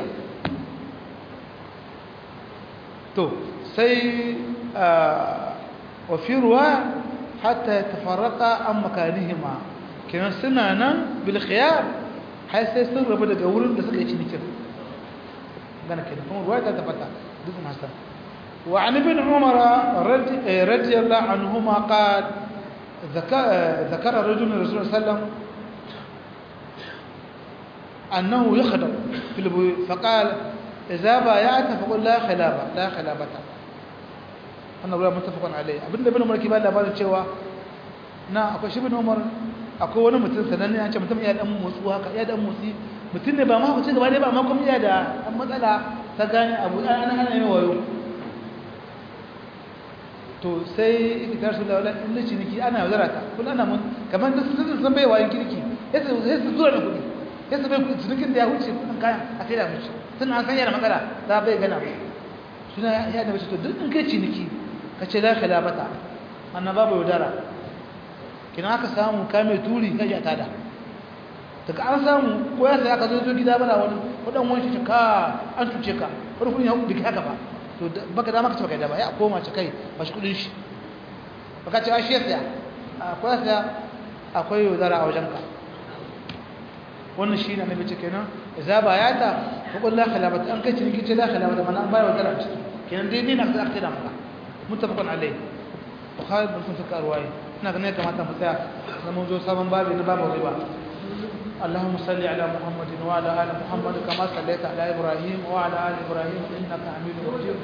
to sai wa fi ruwa hatta yatafarraqa an makanihima kenan suna nan bil khiyar har sai sun rabu daga wurin da suka yi cinikin magana kenan kuma ruwaya ta tabbata duk hasan wa an ibn umar radiyallahu anhuma qala ذكر رجل الرسول صلى الله عليه وسلم أنه يخدم في البيوت فقال إذا بايعت فقل لا خلابة أنا أقول متفق عليه abinda ibn umar ke ba labarin cewa na akwai shi ibn umar akwai wani mutum sananne an ce mutum ya dan motsu haka ya dan motsi mutum ne ba ma hukunci gaba dai ba amma kuma ya da matsala ta gane abu ana yin wayo to sai ita rasu da wala in ciniki ana yaudara ta kun ana mun kamar da sun bai wayin kirki sai su zura da kuɗi sai su bai cinikin da ya wuce kudin kayan a sai da mishi sun an sanya da matsala za bai gana suna ya da mace to duk in kai ciniki ka ce la khalabata anna babu yaudara kina aka samu ka mai turi ka ja tada daga an samu ko ya sai aka zo gida bana wani kudan wani shi ka an tuce ka rufin ya hudu haka ba to baka da maka ce baka da ba ya koma ce kai ba shi kudin shi baka ce shi ya akwai sai akwai yaudara a wajenka wannan shi ne annabi ce kenan idza bayata fa qul la khalabata an kai ciniki ce la khalabata mana an bayar yaudara ciki kenan dai ne na ka akida maka muttafaqun alayhi bukhari da muslim suka ruwaye ina ganin kamata mu tsaya sai mun zo sabon babu na babu riba اللهم صل على محمد وعلى ال محمد كما صليت على ابراهيم وعلى ال ابراهيم انك حميد مجيد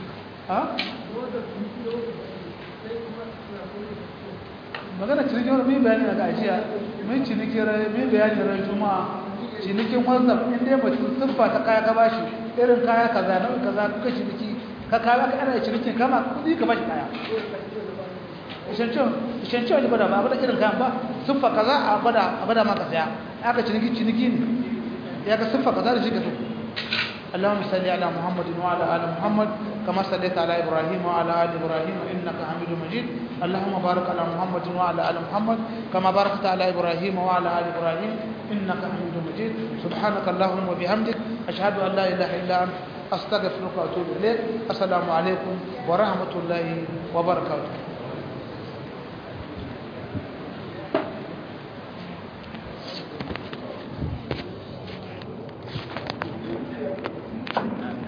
magana cinikin wani mai bayani daga ajiya mai cinikin mai bayani ran juma'a cinikin whatsapp inda mutum siffa ta kaya ka bashi irin kaya kaza na kaza kuka ciniki ka kaya ka ana cinikin kama kudi ka bashi kaya ishancin wani bada ba abu da irin kayan ba siffa kaza a bada maka saya aka ciniki ne ya ga siffa kaza da shi ka so اللهم صل على محمد وعلى ال محمد كما صليت على ابراهيم وعلى ال ابراهيم انك حميد مجيد اللهم بارك على محمد وعلى ال محمد كما باركت على ابراهيم وعلى ال ابراهيم انك حميد مجيد سبحانك اللهم وبحمدك اشهد ان لا اله الا انت استغفرك واتوب اليك السلام عليكم ورحمه الله وبركاته